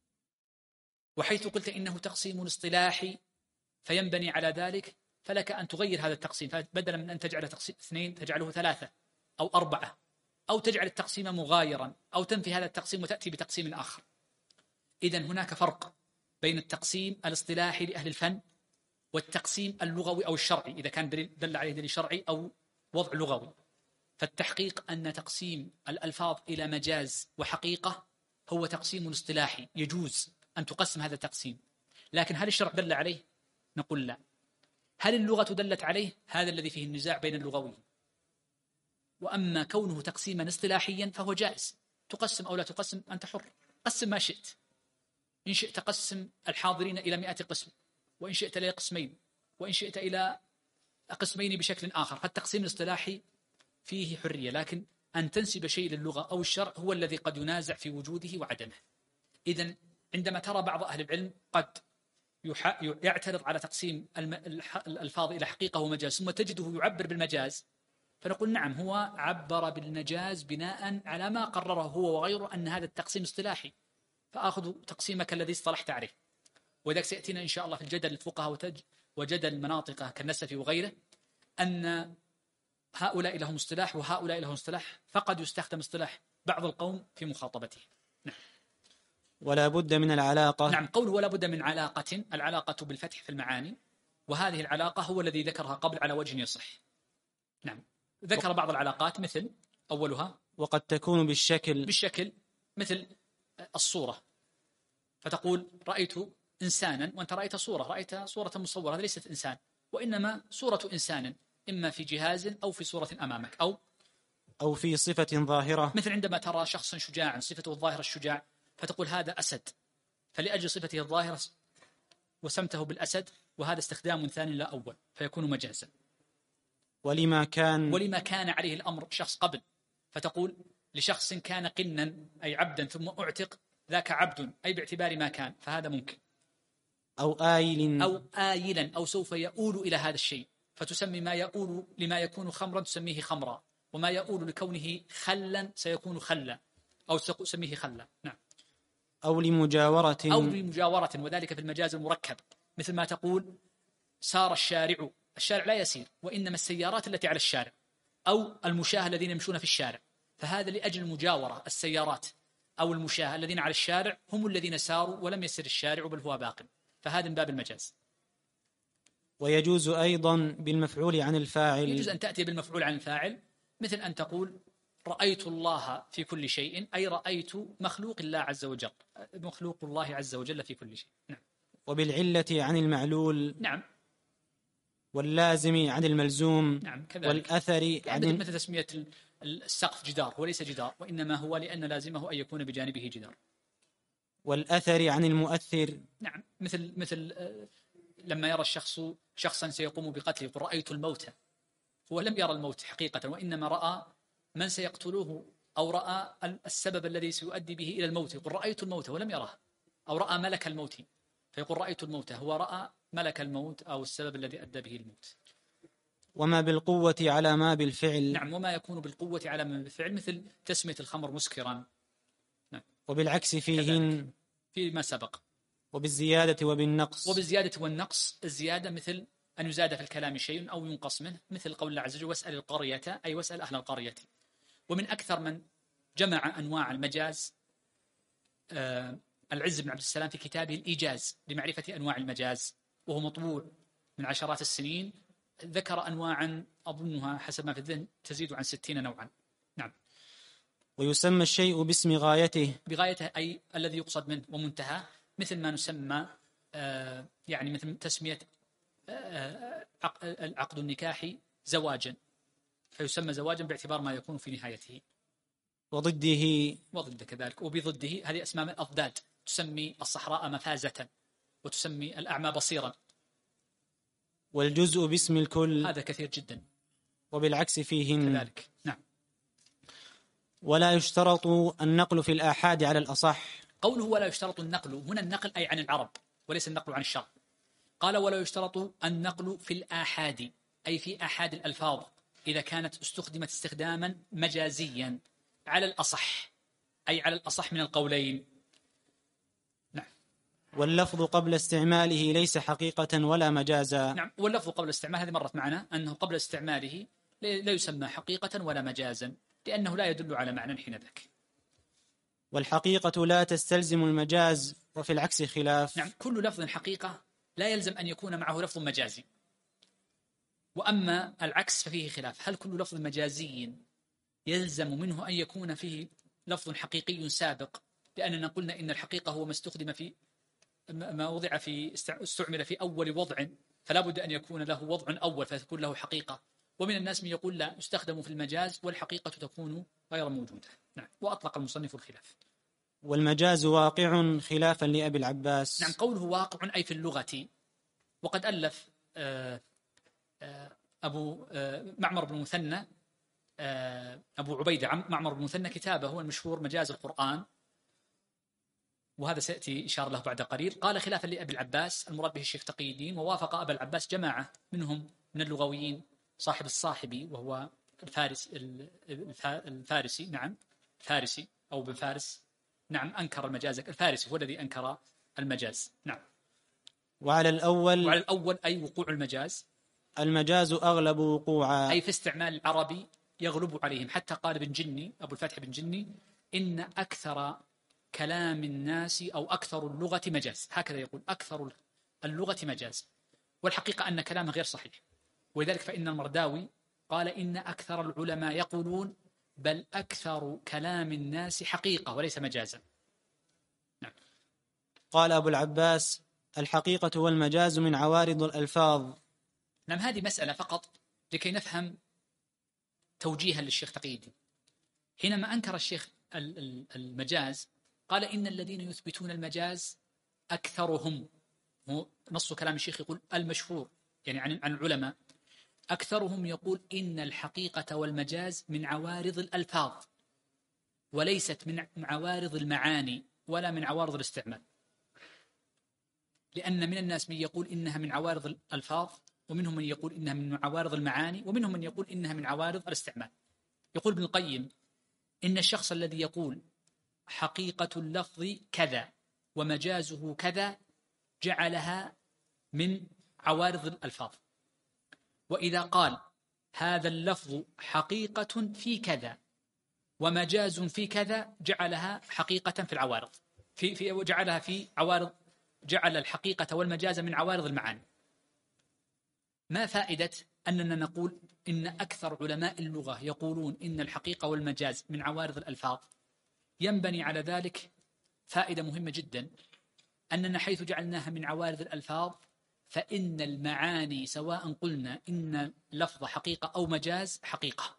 Speaker 2: وحيث قلت إنه تقسيم اصطلاحي فينبني على ذلك، فلك أن تغير هذا التقسيم، فبدلا من أن تجعل تقسيم اثنين تجعله ثلاثة أو أربعة، أو تجعل التقسيم مغايرا، أو تنفي هذا التقسيم وتأتي بتقسيم آخر. إذن هناك فرق بين التقسيم الاصطلاحي لأهل الفن والتقسيم اللغوي أو الشرعي، إذا كان دل عليه دليل شرعي أو وضع لغوي. فالتحقيق أن تقسيم الألفاظ إلى مجاز وحقيقة هو تقسيم اصطلاحي، يجوز أن تقسم هذا التقسيم. لكن هل الشرع دل عليه؟ نقول لا. هل اللغة دلت عليه؟ هذا الذي فيه النزاع بين اللغويين. وأما كونه تقسيما اصطلاحيا فهو جائز، تقسم أو لا تقسم أنت حر، قسم ما شئت. إن شئت قسم الحاضرين إلى مئة قسم، وإن شئت إلى قسمين، وإن شئت إلى قسمين بشكل آخر. فالتقسيم الاصطلاحي فيه حرية، لكن أن تنسب شيء للغة أو الشرع هو الذي قد ينازع في وجوده وعدمه. إذن عندما ترى بعض أهل العلم قد يعترض على تقسيم الألفاظ إلى حقيقة ومجاز، ثم تجده يعبر بالمجاز، فنقول نعم، هو عبر بالمجاز بناء على ما قرره هو وغيره أن هذا التقسيم اصطلاحي، فآخذ تقسيمك الذي اصطلحت عليه. وذلك سيأتينا إن شاء الله في الجدل الفقهاء وجدل المناطق كالنسفي وغيره، أن هؤلاء لهم اصطلاح وهؤلاء لهم اصطلاح، فقد يستخدم اصطلاح بعض القوم في مخاطبته. نعم.
Speaker 1: ولا بد من العلاقة.
Speaker 2: نعم، قوله ولا بد من علاقة، العلاقة بالفتح في المعاني، وهذه العلاقة هو الذي ذكرها قبل على وجه يصح. نعم، ذكر بعض العلاقات مثل أولها
Speaker 1: وقد تكون بالشكل
Speaker 2: بالشكل مثل الصورة، فتقول رأيت إنسانا وأنت رأيت صورة، رأيت صورة مصورة، هذه ليست إنسان، وإنما صورة إنسان إما في جهاز أو في صورة أمامك، أو
Speaker 1: أو في صفة ظاهرة،
Speaker 2: مثل عندما ترى شخصا شجاعا صفته الظاهرة الشجاع فتقول هذا أسد، فلأجل صفته الظاهرة وسمته بالأسد، وهذا استخدام ثاني لا أول، فيكون مجازا.
Speaker 1: ولما كان
Speaker 2: ولما كان عليه الأمر شخص قبل، فتقول لشخص كان قنا أي عبدا ثم أعتق، ذاك عبد أي باعتبار ما كان، فهذا ممكن.
Speaker 1: أو آيل
Speaker 2: أو آيلا أو سوف يؤول إلى هذا الشيء، فتسمي ما يؤول لما يكون خمرا تسميه خمرا، وما يؤول لكونه خلا سيكون خلا أو تسميه خلا. نعم.
Speaker 1: أو لمجاورة
Speaker 2: أو لمجاورة، وذلك في المجاز المركب، مثل ما تقول سار الشارع، الشارع لا يسير، وإنما السيارات التي على الشارع، أو المشاة الذين يمشون في الشارع، فهذا لأجل المجاورة، السيارات أو المشاة الذين على الشارع هم الذين ساروا ولم يسر الشارع بل هو باق، فهذا من باب المجاز.
Speaker 1: ويجوز أيضا بالمفعول عن الفاعل،
Speaker 2: يجوز أن تأتي بالمفعول عن الفاعل، مثل أن تقول رأيت الله في كل شيء، أي رأيت مخلوق الله عز وجل، مخلوق الله عز وجل في كل شيء. نعم.
Speaker 1: وبالعلة عن المعلول،
Speaker 2: نعم.
Speaker 1: واللازم عن الملزوم،
Speaker 2: نعم كذلك.
Speaker 1: والأثر عن
Speaker 2: مثل تسمية السقف جدار، هو ليس جدار، وإنما هو لأن لازمه أن يكون بجانبه جدار.
Speaker 1: والأثر عن المؤثر.
Speaker 2: نعم، مثل مثل لما يرى الشخص شخصا سيقوم بقتله يقول رأيت الموت، هو لم يرى الموت حقيقة، وإنما رأى من سيقتلوه، أو رأى السبب الذي سيؤدي به إلى الموت، يقول رأيت الموت ولم يراه، أو رأى ملك الموت. فيقول رأيت الموت، هو رأى ملك الموت أو السبب الذي أدى به الموت.
Speaker 1: وما بالقوة على ما بالفعل.
Speaker 2: نعم، وما يكون بالقوة على ما بالفعل، مثل تسمية الخمر مسكرا.
Speaker 1: نعم. وبالعكس فيهن
Speaker 2: فيما سبق.
Speaker 1: وبالزيادة وبالنقص.
Speaker 2: وبالزيادة والنقص، الزيادة مثل أن يزاد في الكلام شيء أو ينقص منه، مثل قول الله عز وجل واسأل القرية، أي واسأل أهل القرية. ومن أكثر من جمع أنواع المجاز آه العز بن عبد السلام في كتابه الإيجاز لمعرفة أنواع المجاز، وهو مطبوع من عشرات السنين، ذكر أنواعا أظنها حسب ما في الذهن تزيد عن ستين نوعا. نعم.
Speaker 1: ويسمى الشيء باسم غايته.
Speaker 2: بغايته أي الذي يقصد منه ومنتهى، مثل ما نسمى آه يعني مثل تسمية آه العقد النكاحي زواجا، فيسمى زواجا باعتبار ما يكون في نهايته.
Speaker 1: وضده
Speaker 2: وضد كذلك، وبضده هذه أسماء من الأضداد، تسمي الصحراء مفازة، وتسمي الأعمى بصيرا.
Speaker 1: والجزء باسم الكل،
Speaker 2: هذا كثير جدا.
Speaker 1: وبالعكس فيهن
Speaker 2: كذلك. نعم.
Speaker 1: ولا يشترط النقل في الآحاد على الأصح.
Speaker 2: قوله ولا يشترط النقل، هنا النقل أي عن العرب وليس النقل عن الشرع. قال ولا يشترط النقل في الآحاد، أي في آحاد الألفاظ، إذا كانت استخدمت استخداما مجازيا على الأصح، أي على الأصح من القولين. نعم.
Speaker 1: واللفظ قبل استعماله ليس حقيقة ولا مجازا.
Speaker 2: نعم، واللفظ قبل استعمال هذه مرت معنا أنه قبل استعماله لا يسمى حقيقة ولا مجازا، لأنه لا يدل على معنى حينذاك.
Speaker 1: والحقيقة لا تستلزم المجاز، وفي العكس خلاف.
Speaker 2: نعم، كل لفظ حقيقة لا يلزم أن يكون معه لفظ مجازي، وأما العكس ففيه خلاف. هل كل لفظ مجازي يلزم منه أن يكون فيه لفظ حقيقي سابق؟ لأننا قلنا إن الحقيقة هو ما استخدم في ما وضع في استعمل في أول وضع، فلا بد أن يكون له وضع أول فتكون له حقيقة. ومن الناس من يقول لا، يستخدم في المجاز والحقيقة تكون غير موجودة. نعم. وأطلق المصنف الخلاف.
Speaker 1: والمجاز واقع خلافا لأبي العباس.
Speaker 2: نعم، قوله واقع أي في اللغة. وقد ألف أبو معمر بن مثنى أبو عبيدة معمر بن مثنى كتابه هو المشهور مجاز القرآن، وهذا سيأتي إشارة له بعد قليل. قال خلافا لأبي العباس، المراد به الشيخ تقي الدين، ووافق أبا العباس جماعة منهم من اللغويين، صاحب الصاحبي وهو الفارس الفارسي نعم فارسي أو بفارس نعم أنكر المجاز، الفارسي هو الذي أنكر المجاز. نعم.
Speaker 1: وعلى الأول
Speaker 2: وعلى الأول أي وقوع المجاز،
Speaker 1: المجاز أغلب وقوعا،
Speaker 2: أي في استعمال العربي يغلب عليهم. حتى قال ابن جني أبو الفتح بن جني إن أكثر كلام الناس أو أكثر اللغة مجاز، هكذا يقول أكثر اللغة مجاز، والحقيقة أن كلامه غير صحيح. ولذلك فإن المرداوي قال إن أكثر العلماء يقولون بل أكثر كلام الناس حقيقة وليس مجازا. نعم.
Speaker 1: قال أبو العباس الحقيقة والمجاز من عوارض الألفاظ.
Speaker 2: نعم، هذه مسألة فقط لكي نفهم توجيها للشيخ تقي الدين. حينما أنكر الشيخ المجاز قال إن الذين يثبتون المجاز أكثرهم، نص كلام الشيخ يقول المشهور يعني عن عن العلماء، أكثرهم يقول إن الحقيقة والمجاز من عوارض الألفاظ وليست من عوارض المعاني ولا من عوارض الاستعمال. لأن من الناس من يقول إنها من عوارض الألفاظ، ومنهم من يقول إنها من عوارض المعاني، ومنهم من يقول إنها من عوارض الاستعمال. يقول ابن القيم إن الشخص الذي يقول حقيقة اللفظ كذا ومجازه كذا جعلها من عوارض الألفاظ، وإذا قال هذا اللفظ حقيقة في كذا ومجاز في كذا جعلها حقيقة في العوارض في في جعلها في عوارض، جعل الحقيقة والمجاز من عوارض المعاني. ما فائدة أننا نقول إن أكثر علماء اللغة يقولون إن الحقيقة والمجاز من عوارض الألفاظ؟ ينبني على ذلك فائدة مهمة جدا، أننا حيث جعلناها من عوارض الألفاظ فإن المعاني سواء قلنا إن لفظ حقيقة أو مجاز حقيقة،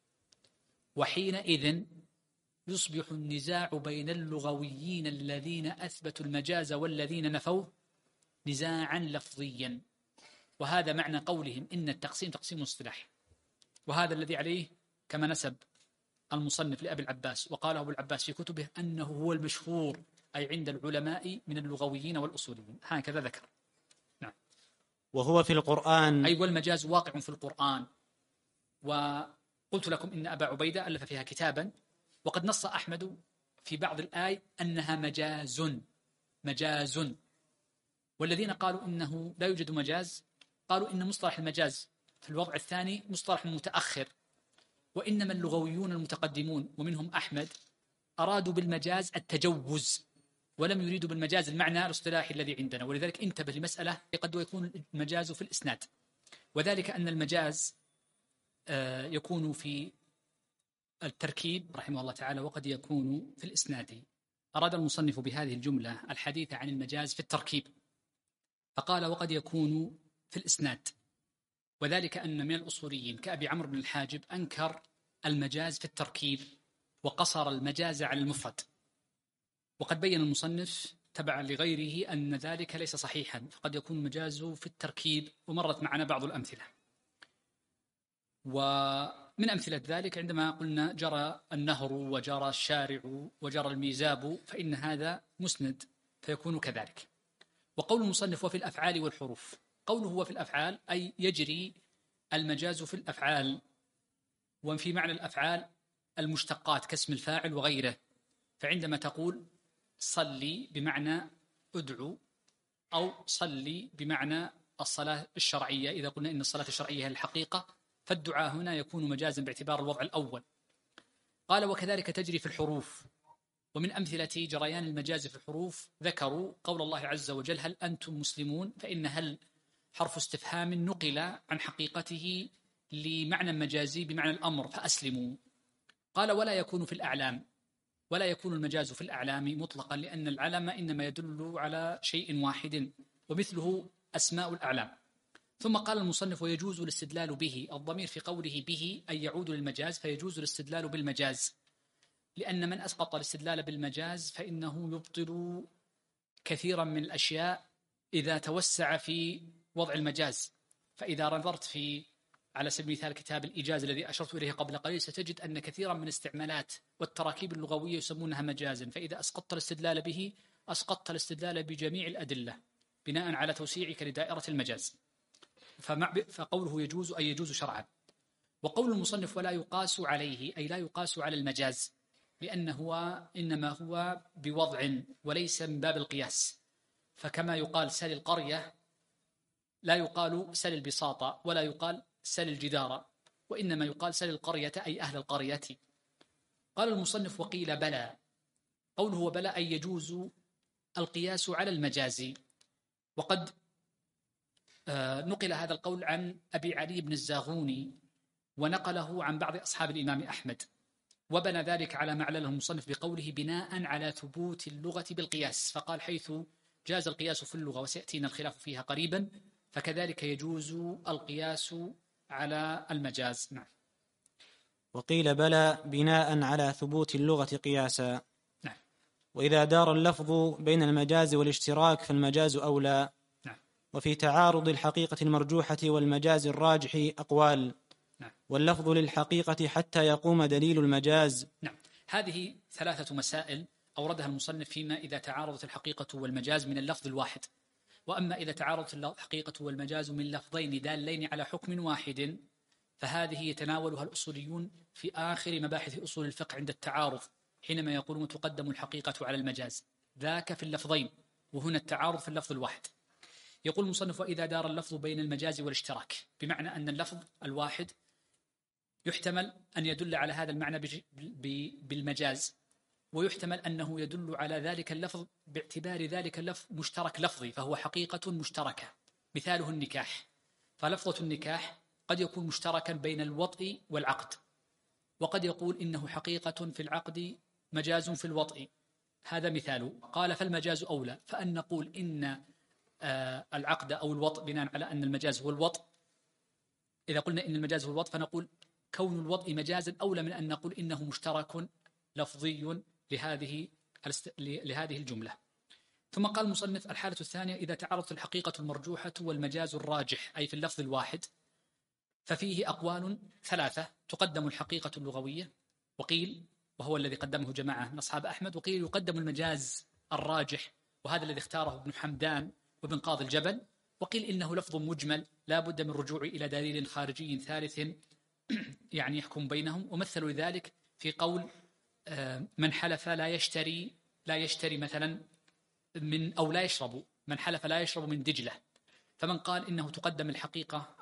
Speaker 2: وحينئذ يصبح النزاع بين اللغويين الذين أثبتوا المجاز والذين نفوه نزاعا لفظيا. وهذا معنى قولهم إن التقسيم تقسيم اصطلاحي، وهذا الذي عليه كما نسب المصنف لأبي العباس وقاله أبو العباس في كتبه أنه هو المشهور أي عند العلماء من اللغويين والأصوليين، هكذا ذكر. نعم.
Speaker 1: وهو في القرآن،
Speaker 2: أي والمجاز واقع في القرآن. وقلت لكم إن أبا عبيدة ألف فيها كتابا، وقد نص أحمد في بعض الآي أنها مجاز مجاز والذين قالوا إنه لا يوجد مجاز قالوا إن مصطلح المجاز في الوضع الثاني مصطلح متأخر، وإنما اللغويون المتقدمون ومنهم أحمد أرادوا بالمجاز التجوز ولم يريدوا بالمجاز المعنى الاصطلاحي الذي عندنا. ولذلك انتبه لمسألة قد يكون المجاز في الإسناد، وذلك أن المجاز يكون في التركيب رحمه الله تعالى وقد يكون في الإسناد. أراد المصنف بهذه الجملة الحديث عن المجاز في التركيب، فقال وقد يكون في الإسناد، وذلك أن من الأصوليين كأبي عمرو بن الحاجب أنكر المجاز في التركيب وقصر المجاز على المفرد، وقد بين المصنف تبعا لغيره أن ذلك ليس صحيحا، فقد يكون المجاز في التركيب، ومرت معنا بعض الأمثلة. ومن أمثلة ذلك عندما قلنا جرى النهر وجرى الشارع وجرى الميزاب، فإن هذا مسند فيكون كذلك. وقول المصنف وفي الأفعال والحروف، قوله هو في الأفعال أي يجري المجاز في الأفعال، وفي معنى الأفعال المشتقات كاسم الفاعل وغيره. فعندما تقول صلي بمعنى ادعو، أو صلي بمعنى الصلاة الشرعية، إذا قلنا إن الصلاة الشرعية هي الحقيقة، فالدعاء هنا يكون مجازا باعتبار الوضع الأول. قال وكذلك تجري في الحروف. ومن أمثلة جريان المجاز في الحروف ذكروا قول الله عز وجل هل أنتم مسلمون، فإن هل حرف استفهام نقل عن حقيقته لمعنى مجازي بمعنى الأمر فأسلموا. قال ولا يكون في الأعلام، ولا يكون المجاز في الأعلام مطلقا، لأن العلم إنما يدل على شيء واحد، ومثله أسماء الأعلام. ثم قال المصنف ويجوز الاستدلال به، الضمير في قوله به أي يعود للمجاز، فيجوز الاستدلال بالمجاز، لأن من أسقط الاستدلال بالمجاز فإنه يبطل كثيرا من الأشياء إذا توسع في وضع المجاز. فإذا نظرت في على سبيل المثال كتاب الإيجاز الذي أشرت إليه قبل قليل، ستجد أن كثيرا من الاستعمالات والتراكيب اللغوية يسمونها مجازا، فإذا أسقطت الاستدلال به أسقطت الاستدلال بجميع الأدلة بناء على توسيعك لدائرة المجاز. فقوله يجوز أي يجوز شرعا. وقول المصنف ولا يقاس عليه أي لا يقاس على المجاز، لأنه هو إنما هو بوضع وليس من باب القياس. فكما يقال سل القرية لا يقال سل البساطة، ولا يقال سل الجدار، وإنما يقال سل القرية أي أهل القرية. قال المصنف وقيل بلى، قوله وبلى أي يجوز القياس على المجاز. وقد نقل هذا القول عن أبي علي بن الزاغوني، ونقله عن بعض أصحاب الإمام أحمد، وبنى ذلك على ما علله المصنف بقوله بناء على ثبوت اللغة بالقياس، فقال حيث جاز القياس في اللغة وسيأتينا الخلاف فيها قريبا، فكذلك يجوز القياس على المجاز. نعم.
Speaker 1: وقيل بلى بناء على ثبوت اللغة قياسا.
Speaker 2: نعم.
Speaker 1: وإذا دار اللفظ بين المجاز والاشتراك فالمجاز أولى.
Speaker 2: نعم.
Speaker 1: وفي تعارض الحقيقة المرجوحة والمجاز الراجح أقوال.
Speaker 2: نعم.
Speaker 1: واللفظ للحقيقة حتى يقوم دليل المجاز.
Speaker 2: نعم. هذه ثلاثة مسائل أوردها المصنف فيما إذا تعارضت الحقيقة والمجاز من اللفظ الواحد. وأما إذا تعارضت الحقيقة والمجاز من لفظين دالين على حكم واحد، فهذه يتناولها الأصوليون في آخر مباحث أصول الفقه عند التعارض، حينما يقولون تقدم الحقيقة على المجاز، ذاك في اللفظين، وهنا التعارض في اللفظ الواحد. يقول المصنف وإذا دار اللفظ بين المجاز والاشتراك، بمعنى أن اللفظ الواحد يحتمل أن يدل على هذا المعنى بالمجاز، ويحتمل أنه يدل على ذلك اللفظ باعتبار ذلك اللفظ مشترك لفظي، فهو حقيقة مشتركة، مثاله النكاح. فلفظة النكاح قد يكون مشتركا بين الوطء والعقد، وقد يقول إنه حقيقة في العقد مجاز في الوطء، هذا مثاله. قال فالمجاز أولى، فأن نقول إن العقد أو الوطء بناء على أن المجاز هو الوطء، إذا قلنا إن المجاز هو الوطء فنقول كون الوطء مجازا أولى من أن نقول إنه مشترك لفظي لهذه لهذه الجملة. ثم قال المصنف الحالة الثانية إذا تعارضت الحقيقة المرجوحة والمجاز الراجح أي في اللفظ الواحد، ففيه أقوال ثلاثة، تقدم الحقيقة اللغوية، وقيل وهو الذي قدمه جماعة من أصحاب أحمد، وقيل يقدم المجاز الراجح، وهذا الذي اختاره ابن حمدان وابن قاضي الجبل. وقيل إنه لفظ مجمل لا بد من الرجوع إلى دليل خارجي ثالث يعني يحكم بينهم. ومثلوا لذلك في قول من حلف لا يشتري لا يشتري مثلا من أو لا يشرب، من حلف لا يشرب من دجلة، فمن قال إنه تقدم الحقيقة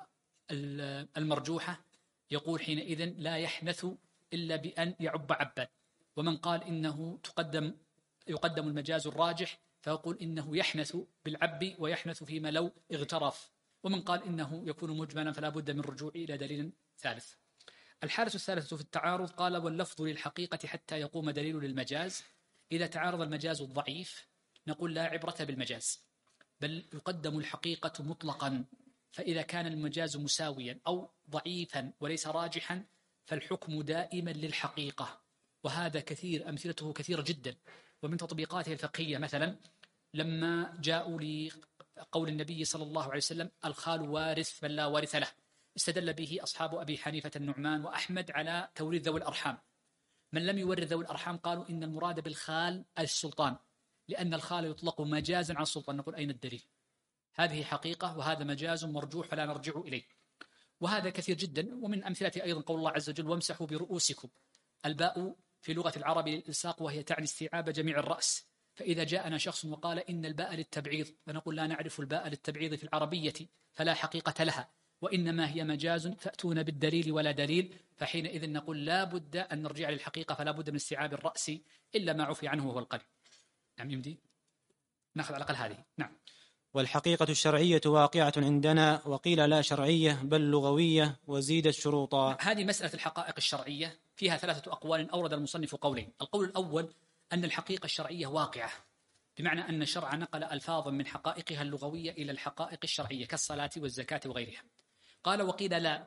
Speaker 2: المرجوحة يقول حينئذ لا يحنث إلا بأن يعب عبا. ومن قال إنه تقدم يقدم المجاز الراجح فيقول إنه يحنث بالعب ويحنث فيما لو اغترف. ومن قال إنه يكون مجملا فلا بد من الرجوع إلى دليل ثالث. الحالة الثالثة في التعارض قال واللفظ للحقيقة حتى يقوم دليل للمجاز. إذا تعارض المجاز الضعيف نقول لا عبرة بالمجاز، بل يقدم الحقيقة مطلقا. فإذا كان المجاز مساويا أو ضعيفا وليس راجحا فالحكم دائما للحقيقة. وهذا كثير، أمثلته كثيرة جدا. ومن تطبيقاته الفقهية مثلا لما جاءوا لقول النبي صلى الله عليه وسلم الخال وارث من لا وارث له، استدل به أصحاب أبي حنيفة النعمان وأحمد على توريث ذوي الأرحام. من لم يورث ذوي الأرحام قالوا إن المراد بالخال السلطان، لأن الخال يطلق مجازا عن السلطان. نقول أين الدليل؟ هذه حقيقة وهذا مجاز مرجوح فلا نرجع إليه. وهذا كثير جدا. ومن أمثلته أيضا قول الله عز وجل وامسحوا برؤوسكم. الباء في لغة العرب للإلصاق وهي تعني استيعاب جميع الرأس. فإذا جاءنا شخص وقال إن الباء للتبعيض فنقول لا نعرف الباء للتبعيض في العربية فلا حقيقة لها، وإنما هي مجاز فأتون بالدليل ولا دليل. فحينئذ نقول لا بد أن نرجع للحقيقة، فلا بد من استيعاب الرأس إلا ما عفي عنه وهو القلب. نعم يمدي نأخذ على الأقل هذه. نعم.
Speaker 1: والحقيقة الشرعية واقعة عندنا، وقيل لا شرعية بل لغوية وزيدت شروطا.
Speaker 2: هذه مسألة الحقائق الشرعية فيها ثلاثة أقوال أورد المصنف قولين. القول الأول أن الحقيقة الشرعية واقعة، بمعنى أن الشرع نقل ألفاظا من حقائقها اللغوية إلى الحقائق الشرعية كالصلاة والزكاة وغيرها. قال وقيل لا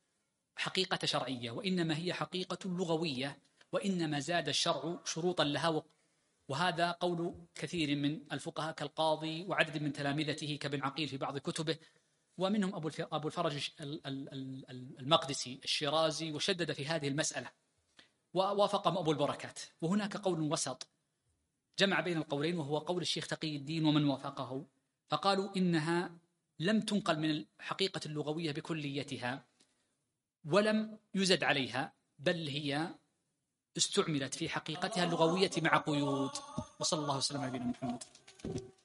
Speaker 2: حقيقة شرعية، وإنما هي حقيقة لغوية، وإنما زاد الشرع شروطا لها. وهذا قول كثير من الفقهاء كالقاضي وعدد من تلامذته كابن عقيل في بعض كتبه، ومنهم أبو الفرج المقدسي الشيرازي، وشدد في هذه المسألة ووافقهم أبو البركات. وهناك قول وسط جمع بين القولين وهو قول الشيخ تقي الدين ومن وافقه، فقالوا إنها لم تنقل من الحقيقة اللغوية بكليتها ولم يزد عليها، بل هي استعملت في حقيقتها اللغوية مع قيود. وصلى الله وسلم على نبينا محمد.